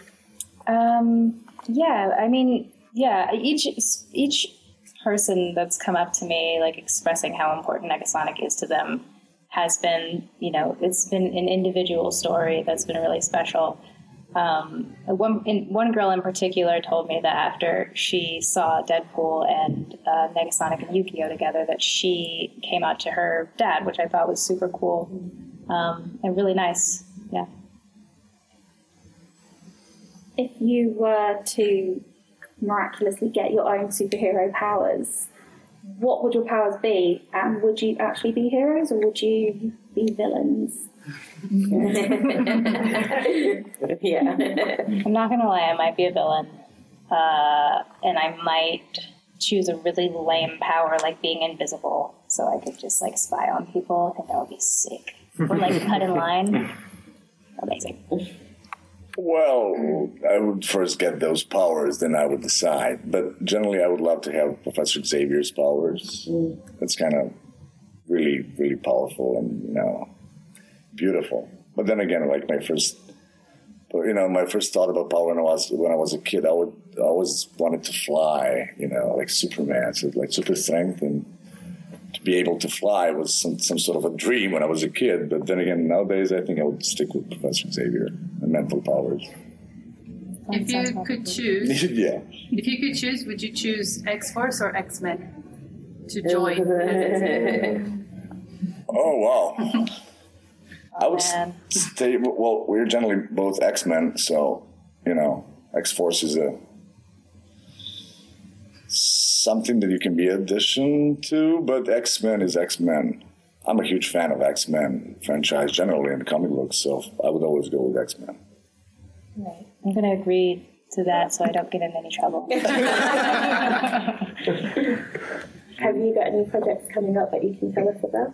Each person that's come up to me, like expressing how important Negasonic is to them, has been, it's been an individual story that's been really special. One girl in particular told me that after she saw Deadpool and Negasonic and Yukio together, that she came out to her dad, which I thought was super cool and really nice. Yeah. If you were to miraculously get your own superhero powers, what would your powers be? And would you actually be heroes or would you be villains? Yeah. I'm not gonna lie, I might be a villain, and I might choose a really lame power like being invisible, so I could just like spy on people. I think that would be sick. Or like cut in line. Amazing. Well, I would first get those powers, then I would decide. But generally, I would love to have Professor Xavier's powers. That's kind of really, really powerful and, beautiful. But then again, like my first thought about power when I was a kid, I always wanted to fly, like Superman, so like super strength, and to be able to fly was some sort of a dream when I was a kid. But then again, nowadays, I think I would stick with Professor Xavier and mental powers. If you could choose, yeah. If you could choose, would you choose X-Force or X-Men to join? Oh wow! I would stay. Well, we're generally both X-Men, so X-Force is something that you can be addition to, but X-Men is X-Men. I'm a huge fan of X-Men franchise generally in the comic books, so I would always go with X-Men. Right. I'm going to agree to that so I don't get in any trouble. Have you got any projects coming up that you can tell us about?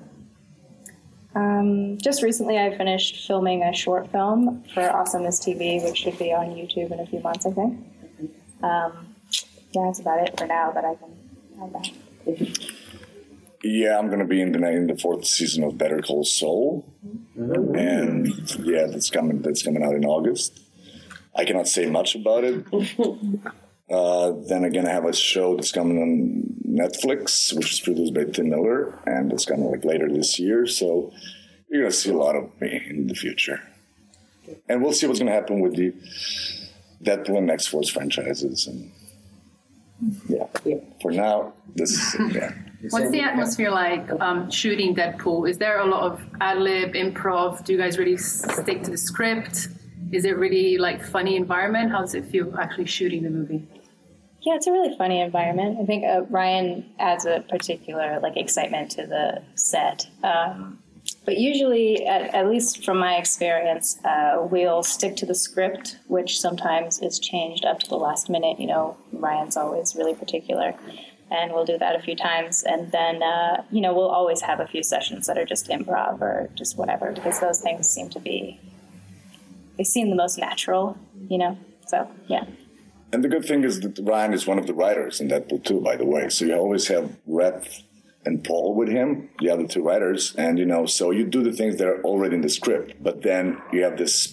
Just recently I finished filming a short film for Awesomeness TV, which should be on YouTube in a few months, I think. That's about it for now, but I can have that. Yeah, I'm going to be in the fourth season of Better Call Saul, and yeah, that's coming out in August. I cannot say much about it. Then again, I have a show that's coming on Netflix, which is produced by Tim Miller, and it's coming like later this year. So you're going to see a lot of me in the future, and we'll see what's going to happen with the Deadpool and X-Force franchises. And yeah, for now, this is yeah. What's the atmosphere like shooting Deadpool? Is there a lot of ad-lib, improv? Do you guys really stick to the script? Is it really like funny environment? How does it feel actually shooting the movie? Yeah, it's a really funny environment. I think Ryan adds a particular excitement to the set. But usually, at least from my experience, we'll stick to the script, which sometimes is changed up to the last minute. You know, Ryan's always really particular. And we'll do that a few times. And then, we'll always have a few sessions that are just improv or just whatever, because those things seem the most natural, So, yeah. And the good thing is that Ryan is one of the writers in Deadpool 2, by the way. So you always have Rhett and Paul with him, the other two writers. And, so you do the things that are already in the script. But then you have this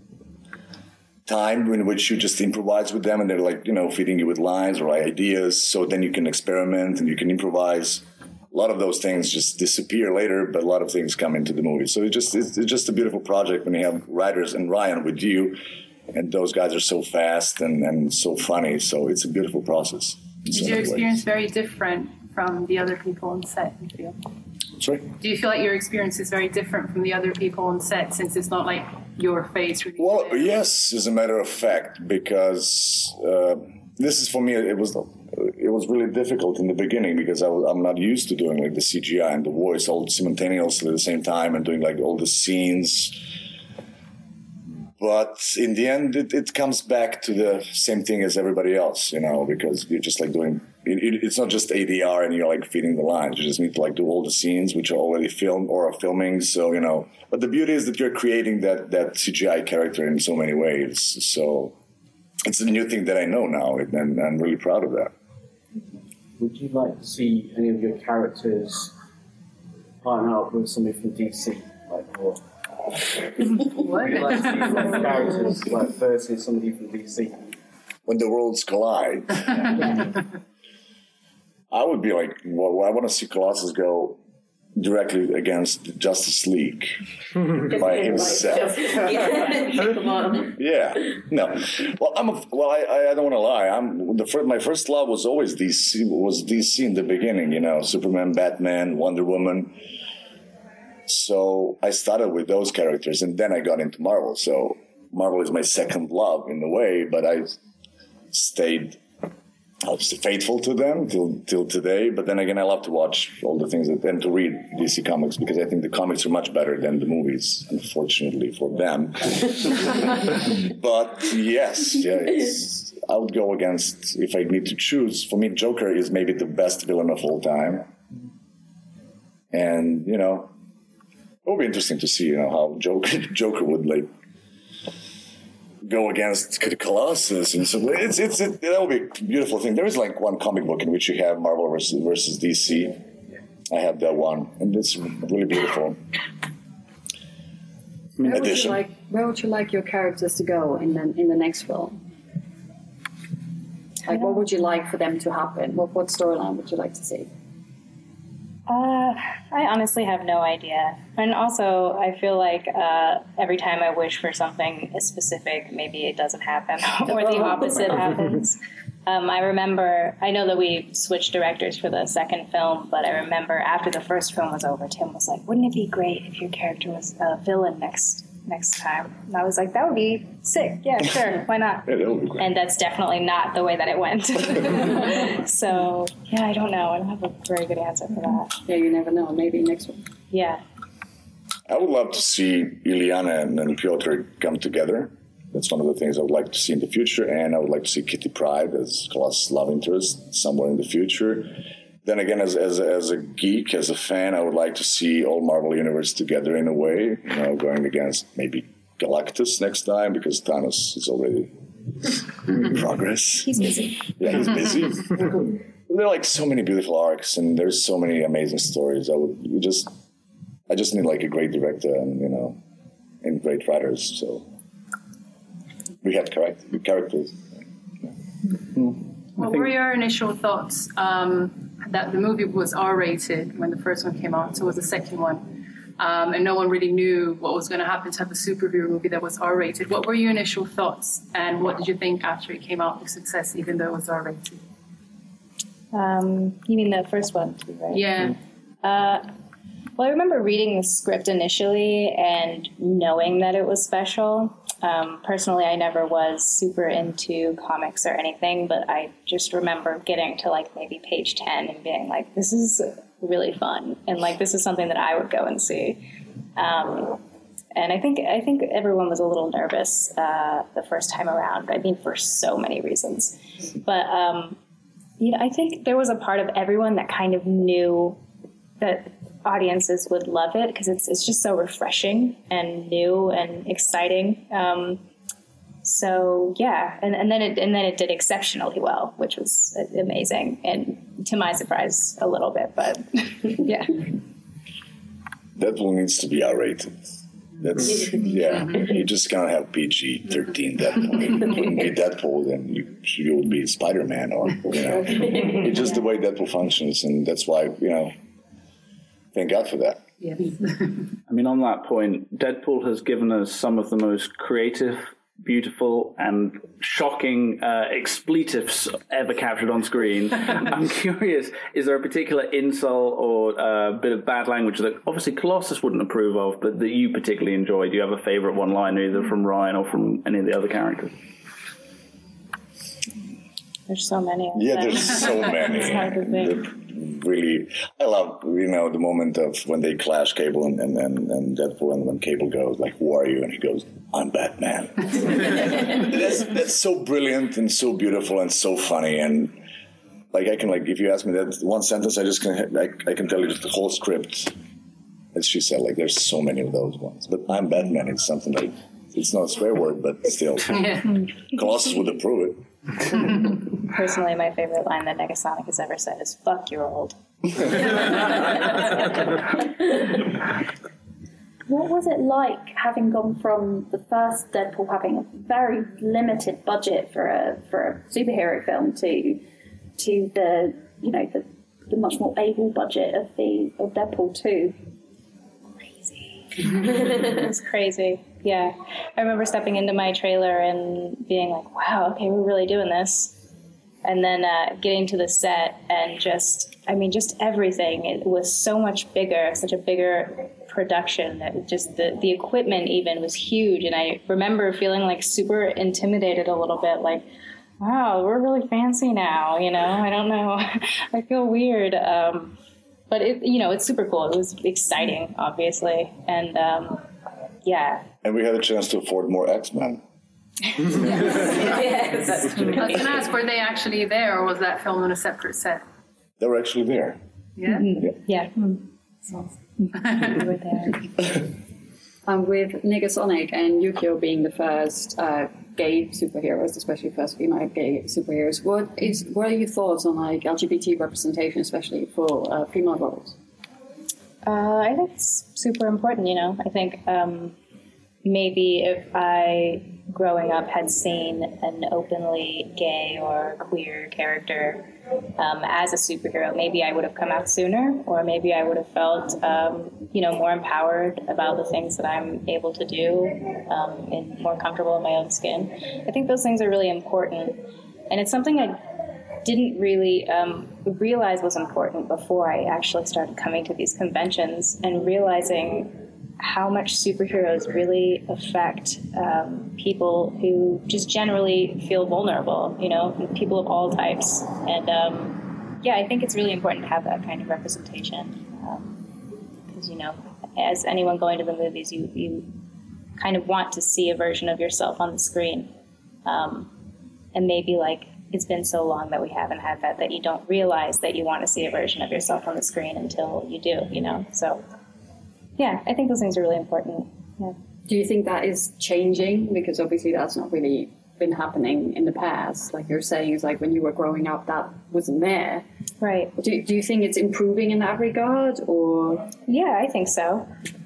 time in which you just improvise with them, and they're like, feeding you with lines or ideas. So then you can experiment and you can improvise. A lot of those things just disappear later, but a lot of things come into the movie. So it's just a beautiful project when you have writers and Ryan with you. And those guys are so fast and so funny. So it's a beautiful process. Is your experience very different from the other people on set, you feel? Sorry? Do you feel like your experience is very different from the other people on set, since it's not like your face? Really? Well, yes, as a matter of fact, because this is, for me, it was really difficult in the beginning, because I'm not used to doing like the CGI and the voice all simultaneously at the same time and doing like all the scenes. But in the end, it comes back to the same thing as everybody else, because you're just like doing, it's not just ADR and you're like feeding the lines. You just need to like do all the scenes which are already filmed or are filming. So, but the beauty is that you're creating that CGI character in so many ways. So it's a new thing that I know now, and I'm really proud of that. Would you like to see any of your characters partner up with somebody from DC? What? Would you like to see your characters versus somebody from DC? When the worlds collide. I would be like, well, I want to see Colossus go directly against the Justice League by himself. Yeah, no. Well, I don't want to lie. My first love was always DC in the beginning. Superman, Batman, Wonder Woman. So I started with those characters, and then I got into Marvel. So Marvel is my second love in a way, but I stayed faithful to them till today. But then again, I love to watch all the things and to read DC Comics, because I think the comics are much better than the movies, unfortunately for them. But yes, I would go against, if I need to choose. For me, Joker is maybe the best villain of all time. And, it would be interesting to see, how Joker would go against Colossus, and so that would be a beautiful thing. There is one comic book in which you have Marvel versus DC. I have that one, and it's really beautiful. Where would you like your characters to go in the next film? What would you like for them to happen? What storyline would you like to see? I honestly have no idea. And also, I feel like every time I wish for something specific, maybe it doesn't happen, or the opposite happens. I know that we switched directors for the second film, but I remember after the first film was over, Tim was like, wouldn't it be great if your character was a villain next time? And I was like, that would be sick. Yeah, sure. Why not? Yeah, that would be great. And that's definitely not the way that it went. So, yeah, I don't know. I don't have a very good answer for that. Yeah, you never know. Maybe next one. Yeah. I would love to see Illyana and Piotr come together. That's one of the things I would like to see in the future. And I would like to see Kitty Pryde as Colossus' love interest somewhere in the future. Then again, as a geek, as a fan, I would like to see all Marvel Universe together in a way, going against maybe Galactus next time, because Thanos is already in progress. He's busy. Yeah, he's busy. There are so many beautiful arcs, and there's so many amazing stories. I just need a great director and great writers. So we have characters. What were your initial thoughts that the movie was R-rated when the first one came out, so was the second one, and no one really knew what was going to happen to have a superhero movie that was R-rated? What were your initial thoughts, and what did you think after it came out with success, even though it was R-rated? You mean the first one, too, right? Yeah. Well, I remember reading the script initially and knowing that it was special. Personally, I never was super into comics or anything, but I just remember getting to maybe page 10 and being like, this is really fun. And this is something that I would go and see. And I think everyone was a little nervous the first time around. I mean, for so many reasons. But I think there was a part of everyone that kind of knew that audiences would love it because it's just so refreshing and new and exciting. So yeah, and then it did exceptionally well, which was amazing, and to my surprise, a little bit, but yeah. Deadpool needs to be R-rated. That's you just can't have PG-13 Deadpool. If you couldn't be Deadpool, then you would be Spider-Man, or it's just the way Deadpool functions, and that's why thank God for that. Yes. I mean, on that point, Deadpool has given us some of the most creative, beautiful, and shocking expletives ever captured on screen. I'm curious, is there a particular insult or bit of bad language that obviously Colossus wouldn't approve of, but that you particularly enjoy? Do you have a favourite one-liner, either from Ryan or from any of the other characters? There's so many. Yeah, there's so many. It's hard to think. Really, I love the moment of when they clash, Cable and Deadpool, and when Cable goes like, "Who are you?" and he goes, "I'm Batman." that's so brilliant and so beautiful and so funny, and I can if you ask me that one sentence, I can tell you the whole script. As she said, there's so many of those ones. But "I'm Batman" is something like it's not a swear word, but still, Colossus would approve it. Personally, my favorite line that Negasonic has ever said is "fuck, you're old." What was it like having gone from the first Deadpool having a very limited budget for a superhero film to the the much more able budget of Deadpool 2? It's crazy. Yeah. I remember stepping into my trailer and being like, wow, okay, we're really doing this. And then getting to the set and just everything. It was so much bigger, such a bigger production that just the equipment even was huge. And I remember feeling super intimidated a little bit, wow, we're really fancy now, I don't know. I feel weird. But it's super cool. It was exciting, obviously. And yeah. And we had a chance to afford more X-Men. Yes. I was going to ask, were they actually there, or was that filmed on a separate set? They were actually there. Yeah? Mm-hmm. Yeah. We were there. With Negasonic and Yukio being the first gay superheroes, especially first female gay superheroes, what are your thoughts on LGBT representation, especially for female roles? I think it's super important, I think maybe if I, growing up, had seen an openly gay or queer character as a superhero, maybe I would have come out sooner, or maybe I would have felt, more empowered about the things that I'm able to do and more comfortable in my own skin. I think those things are really important. And it's something I didn't really realize was important before I actually started coming to these conventions and realizing how much superheroes really affect people who just generally feel vulnerable, people of all types. And I think it's really important to have that kind of representation. Because, as anyone going to the movies, you kind of want to see a version of yourself on the screen. And maybe it's been so long that we haven't had that you don't realize that you want to see a version of yourself on the screen until you do, So, yeah, I think those things are really important. Yeah. Do you think that is changing? Because obviously that's not really been happening in the past. Like you're saying, it's when you were growing up, that wasn't there. Right. Do you think it's improving in that regard, or? Yeah, I think so.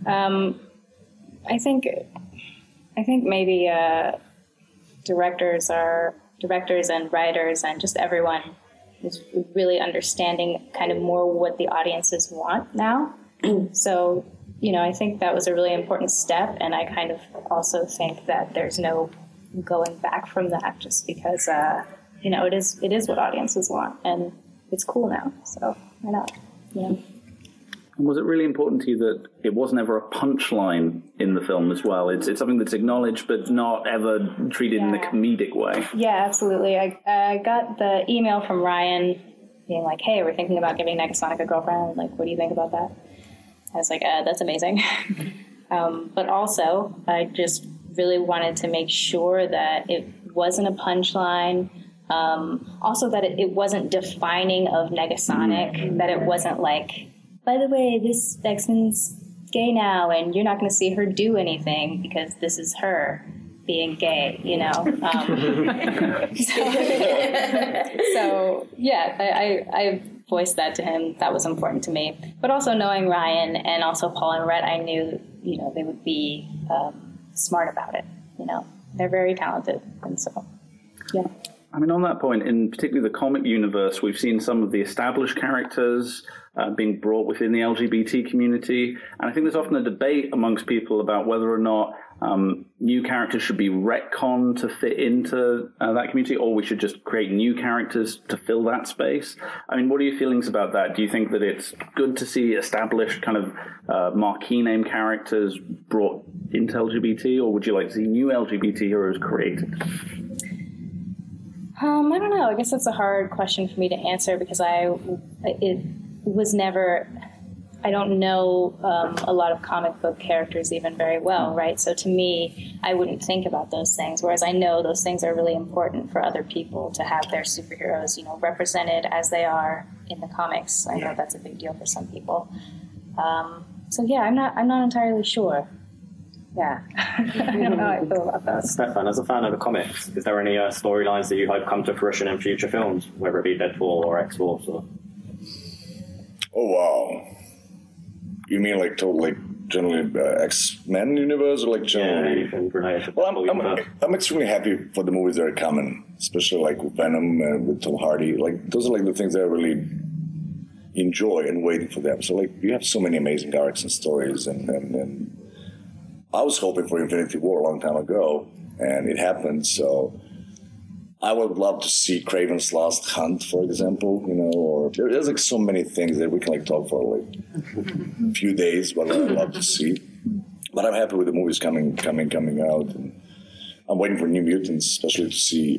I think maybe directors and writers and just everyone is really understanding kind of more what the audiences want now. So, I think that was a really important step, and I kind of also think that there's no going back from that, just because it is what audiences want, and it's cool now. So why not? And was it really important to you that it wasn't ever a punchline in the film as well? It's something that's acknowledged but not ever treated in a comedic way. Yeah, absolutely. I got the email from Ryan being like, "Hey, we're thinking about giving Negasonic a girlfriend. What do you think about that?" I was like, that's amazing. But also, I just really wanted to make sure that it wasn't a punchline. Also, that it wasn't defining of Negasonic, that it wasn't like, by the way, this X-Men's gay now, and you're not going to see her do anything because this is her being gay, you know? So yeah, I voiced that to him. That was important to me. But also knowing Ryan and also Paul and Rhett, I knew, you know, they would be smart about it, you know? They're very talented, and so, yeah. I mean, on that point, in particularly the comic universe, we've seen some of the established characters being brought within the LGBT community. And I think there's often a debate amongst people about whether or not new characters should be retconned to fit into that community, or we should just create new characters to fill that space. I mean, what are your feelings about that? Do you think that it's good to see established kind of marquee name characters brought into LGBT, or would you like to see new LGBT heroes created? I don't know. I guess that's a hard question for me to answer because it was never. I don't know a lot of comic book characters even very well, right? So to me, I wouldn't think about those things. Whereas I know those things are really important for other people to have their superheroes, you know, represented as they are in the comics. I know that's a big deal for some people. So yeah, I'm not entirely sure. Yeah, I don't know how I feel about that. Stefan, as a fan of the comics, is there any storylines that you hope come to fruition in future films, whether it be Deadpool or X-Force? Or... Oh, wow. You mean like generally X-Men universe, or like generally? Yeah, anything related. Well, I'm extremely happy for the movies that are coming, especially like with Venom and with Tom Hardy. Like those are like the things that I really enjoy and waiting for them. So like you have so many amazing arcs and stories, and I was hoping for Infinity War a long time ago, and it happened. So I would love to see Kraven's Last Hunt, for example, you know, or there's like so many things that we can like talk for like a few days, but I'd love to see. But I'm happy with the movies coming out, and I'm waiting for New Mutants, especially to see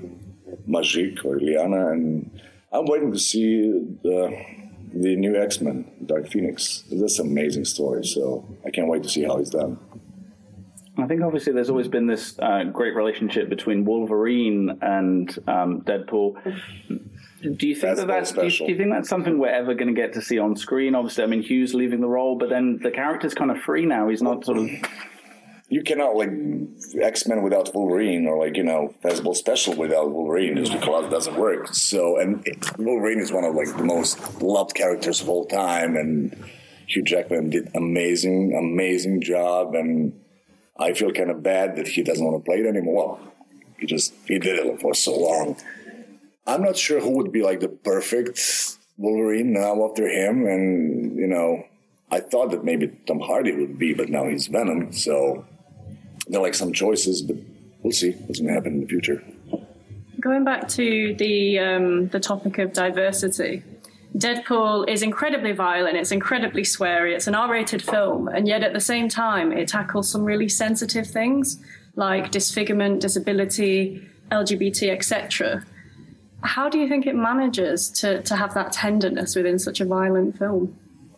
Magik or Liana, and I'm waiting to see the new X-Men, Dark Phoenix. That's an amazing story, so I can't wait to see how it's done. I think obviously there's always been this great relationship between Wolverine and Deadpool. Do you think do you think that's something we're ever going to get to see on screen? Obviously, I mean, Hugh's leaving the role, but then the character's kind of free now. He's not sort of... You cannot, like, X-Men without Wolverine, or, like, you know, Festival Special without Wolverine, just because it doesn't work. So, and Wolverine is one of, like, the most loved characters of all time, and Hugh Jackman did amazing job, and I feel kind of bad that he doesn't want to play it anymore. Well, he did it for so long. I'm not sure who would be, like, the perfect Wolverine now after him, and, you know, I thought that maybe Tom Hardy would be, but now he's Venom, so... There are like some choices, but we'll see what's going to happen in the future. Going back to the topic of diversity, Deadpool is incredibly violent, it's incredibly sweary, it's an R-rated film, and yet at the same time it tackles some really sensitive things like disfigurement, disability, LGBT, etc. How do you think it manages to have that tenderness within such a violent film?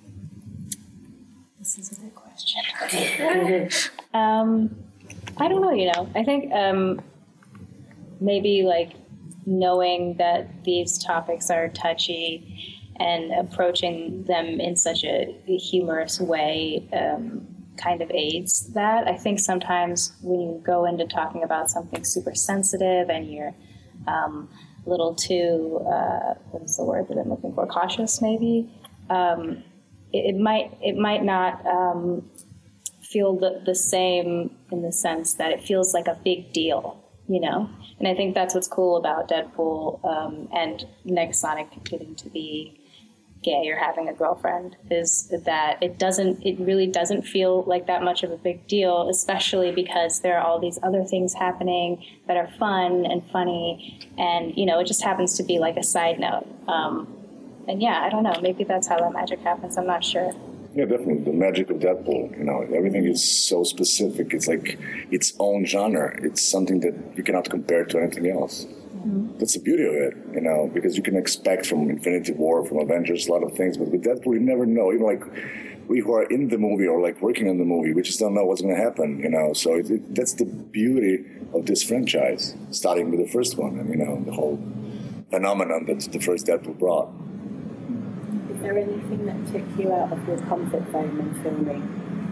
This is a good question. I don't know, you know. I think maybe like knowing that these topics are touchy and approaching them in such a humorous way kind of aids that. I think sometimes when you go into talking about something super sensitive and you're a little too, what is the word that I'm looking for, cautious maybe, it might not feel the same in the sense that it feels like a big deal, you know? And I think that's what's cool about Deadpool and Negasonic getting to be gay or having a girlfriend, is that it really doesn't feel like that much of a big deal, especially because there are all these other things happening that are fun and funny, and, you know, it just happens to be like a side note. And yeah, I don't know, maybe that's how that magic happens, I'm not sure. Yeah, definitely. The magic of Deadpool, everything is so specific. It's like its own genre. It's something that you cannot compare to anything else. Mm-hmm. That's the beauty of it, because you can expect from Infinity War, from Avengers, a lot of things, but with Deadpool, you never know. Even like we who are in the movie or like working on the movie, we just don't know what's going to happen, So that's the beauty of this franchise, starting with the first one, and, the whole phenomenon that the first Deadpool brought. Is there anything that took you out of your comfort zone in filming?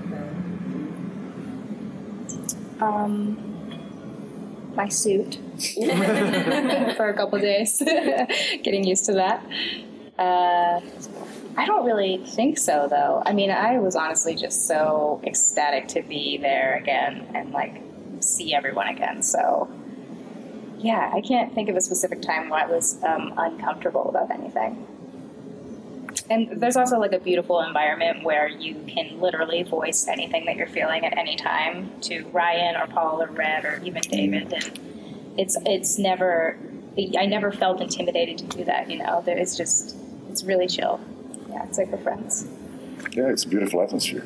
My suit for a couple of days, getting used to that. I don't really think so, though. I mean, I was honestly just so ecstatic to be there again and see everyone again. So, yeah, I can't think of a specific time where I was uncomfortable about anything. And there's also a beautiful environment where you can literally voice anything that you're feeling at any time to Ryan or Paul or Red or even David. And it's never, I never felt intimidated to do that, it's really chill. Yeah, it's like we're friends. Yeah, it's a beautiful atmosphere.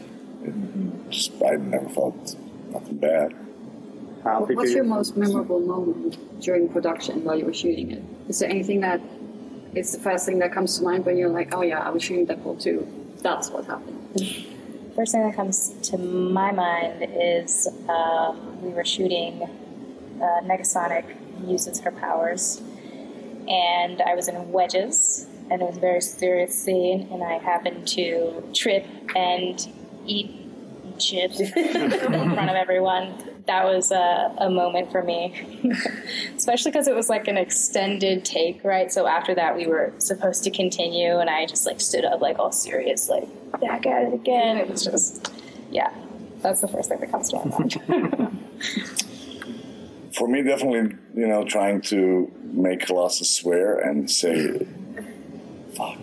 I never felt nothing bad. What's your most memorable moment during production while you were shooting it? Is there anything that is the first thing that comes to mind when you're like, oh yeah, I was shooting Deadpool 2. That's what happened. First thing that comes to my mind is we were shooting Negasonic uses her powers, and I was in wedges, and it was a very serious scene, and I happened to trip and eat chips in front of everyone. That was a moment for me, especially because it was an extended take, right? So after that, we were supposed to continue, and I just stood up all serious, back at it again. It was just, yeah, that's the first thing that comes to my mind. For me, definitely, trying to make Colossus swear and say, fuck.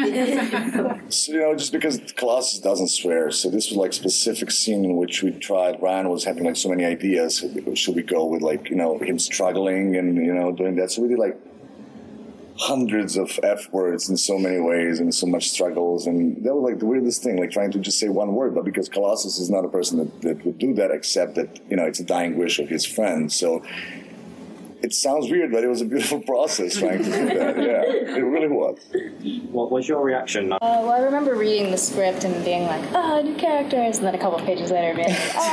So, just because Colossus doesn't swear, so this was specific scene in which we tried. Ryan was having so many ideas. Should we go with him struggling and doing that? So we did hundreds of F words in so many ways and so much struggles, and that was the weirdest thing, trying to just say one word. But because Colossus is not a person that would do that, except that it's a dying wish of his friend. So it sounds weird, but it was a beautiful process trying to do that. Yeah, it really was. What was your reaction? Well, I remember reading the script and being new characters, and then a couple of pages later being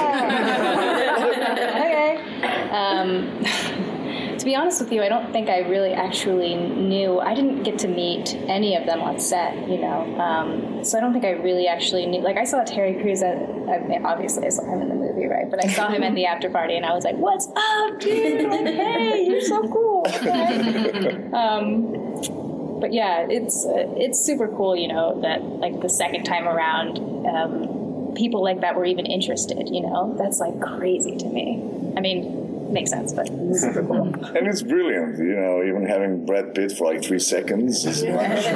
okay. To be honest with you, I don't think I really actually knew. I didn't get to meet any of them on set, so I don't think I really actually knew. I saw Terry Crews obviously I saw him in the movie, right? But I saw him at the after party, and I was like, "What's up, dude? Hey, you're so cool." But yeah, it's super cool, that the second time around, people like that were even interested. That's crazy to me. I mean, makes sense, but it's super cool. And it's brilliant, even having Brad Pitt for 3 seconds. Is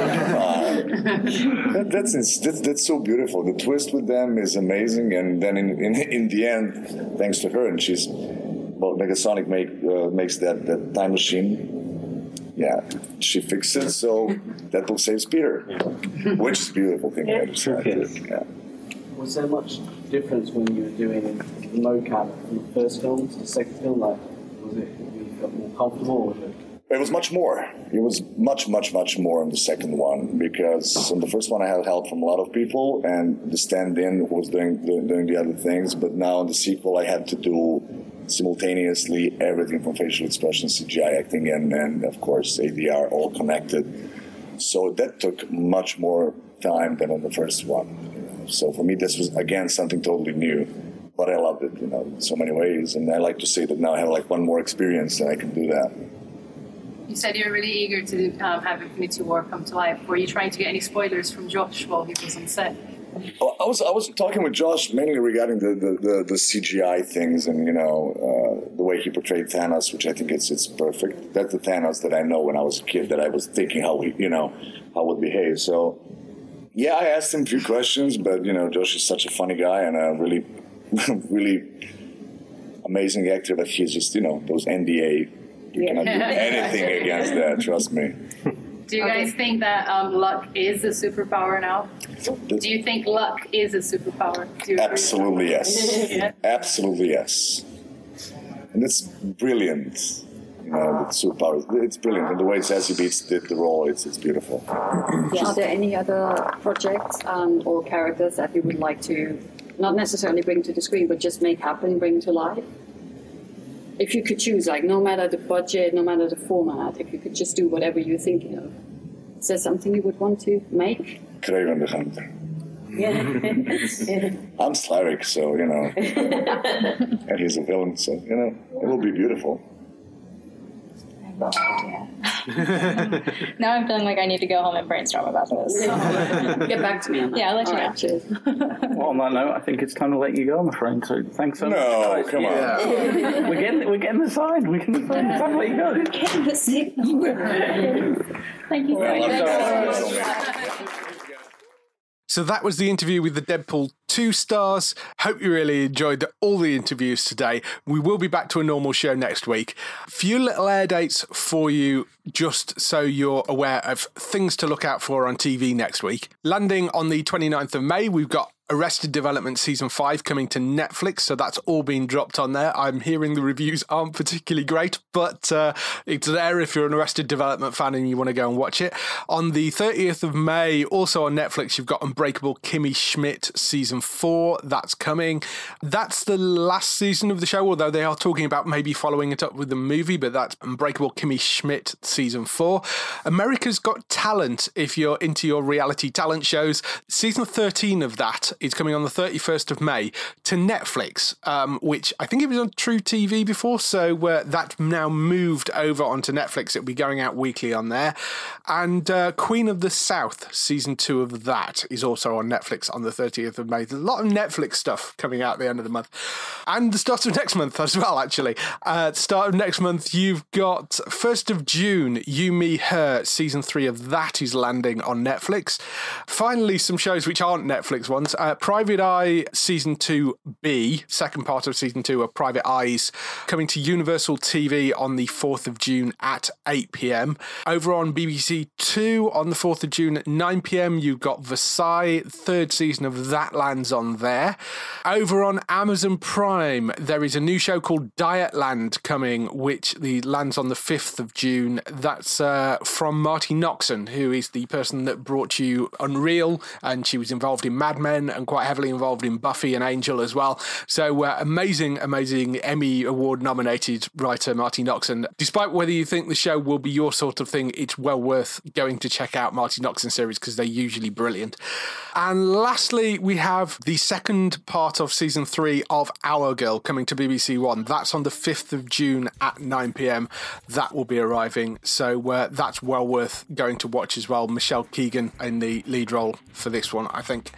that's so beautiful. The twist with them is amazing, and then in the end, thanks to her, and Negasonic makes that time machine. Yeah, she fixes it, so Deadpool saves Peter, which is a beautiful thing. Yeah. Was there much difference when you were doing the mocap from the first film to the second film? Was it, you felt more comfortable with it? It was much more. It was much, much, much more in the second one, because in the first one I had help from a lot of people, and the stand-in was doing the other things. But now in the sequel, I had to do simultaneously everything from facial expressions, CGI acting, and of course ADR, all connected. So that took much more time than on the first one. So for me, this was, again, something totally new. But I loved it, in so many ways. And I like to say that now I have one more experience and I can do that. You said you were really eager to have Infinity War come to life. Were you trying to get any spoilers from Josh while he was on set? I was talking with Josh mainly regarding the CGI things and, the way he portrayed Thanos, which I think it's perfect. That's the Thanos that I know when I was a kid, that I was thinking how would behave. So, yeah, I asked him a few questions, but, Josh is such a funny guy and a really, really amazing actor that he's just, those NDA, you cannot do anything against that, trust me. Do you guys think that luck is a superpower now? Do you think luck is a superpower? Do you agree? Absolutely yes. Yeah. Absolutely yes. And it's brilliant. You know, the superpowers. It's brilliant. And the way Zazie Beetz did the role, it's beautiful. Are there any other projects or characters that you would like to not necessarily bring to the screen, but just make happen, bring to life? If you could choose, like, no matter the budget, no matter the format, if you could just do whatever you're thinking of, is there something you would want to make? Kraven the Hunter. Yeah. I'm Slavic, so, you know. And he's a villain, so, you know, it will be beautiful. Now I'm feeling like I need to go home and brainstorm about this. Get back to me on that. Yeah, I'll let you know. Right, cheers. Well, on that note, I think it's time to let you go, my friend. So thanks so much. No, come on. Yeah. We're getting the sign. We're getting the sign. It's time to let you go. Getting the signal. Thank you so much. So that was the interview with the Deadpool 2 stars. Hope you really enjoyed all the interviews today. We will be back to a normal show next week. A few little air dates for you, just so you're aware of things to look out for on TV next week. Landing on the 29th of May, we've got Arrested Development Season 5 coming to Netflix, so that's all been dropped on there. I'm hearing the reviews aren't particularly great, but it's there if you're an Arrested Development fan and you want to go and watch it. On the 30th of May, also on Netflix, you've got Unbreakable Kimmy Schmidt Season 4. That's coming. That's the last season of the show, although they are talking about maybe following it up with a movie, but that's Unbreakable Kimmy Schmidt Season 4. America's Got Talent, if you're into your reality talent shows. Season 13 of that is coming on the 31st of May to Netflix, which I think it was on True TV before, so that's now moved over onto Netflix. It'll be going out weekly on there. And Queen of the South, Season 2 of that, is also on Netflix on the 30th of May. There's a lot of Netflix stuff coming out at the end of the month. And the start of next month as well, actually. Start of next month, you've got 1st of June, You, Me, Her, Season 3 of that is landing on Netflix. Finally, some shows which aren't Netflix ones. Private Eye Season 2B, second part of Season 2 of Private Eyes, coming to Universal TV on the 4th of June at 8 p.m. Over on BBC 2 on the 4th of June at 9 p.m, you've got Versailles, third season of that lands on there. Over on Amazon Prime, there is a new show called Dietland coming, which lands on the 5th of June. That's from Marti Noxon, who is the person that brought you Unreal, and she was involved in Mad Men and quite heavily involved in Buffy and Angel as well. So amazing Emmy Award nominated writer Marti Noxon. Despite whether you think the show will be your sort of thing, it's well worth going to check out Marti Noxon series because they're usually brilliant. And lastly, we have the second part of Season 3 of Our Girl coming to BBC One. That's on the 5th of June at 9 p.m. That will be arriving. So that's well worth going to watch as well. Michelle Keegan in the lead role for this one, I think.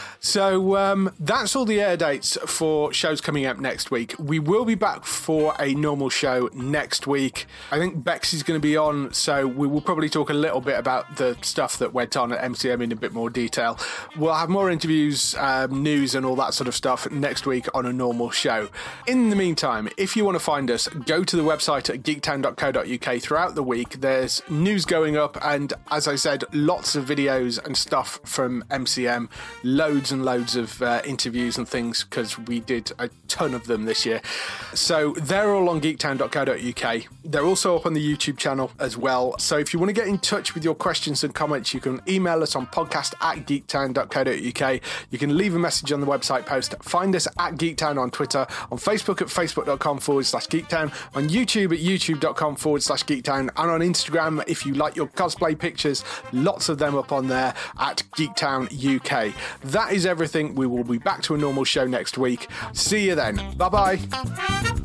So that's all the air dates for shows coming up next week. We will be back for a normal show next week. I think Bex is going to be on, so we will probably talk a little bit about the stuff that went on at MCM in a bit more detail. We'll have more interviews, news and all that sort of stuff next week on a normal show. In the meantime, if you want to find us, go to the website at geektown.co.uk throughout the week. There's news going up and, as I said, lots of videos and stuff from MCM, loads and loads of interviews and things because we did a ton of them this year. So they're all on geektown.co.uk. They're also up on the YouTube channel as well. So if you want to get in touch with your questions and comments, you can email us on podcast@geektown.co.uk. You can leave a message on the website post. Find us at Geektown on Twitter, on Facebook at facebook.com/geektown, on YouTube at youtube.com/geektown, and on Instagram, if you like your cosplay pictures, lots of them up on there at Geektown UK. That is everything. We will be back to a normal show next week. See you then. Bye-bye.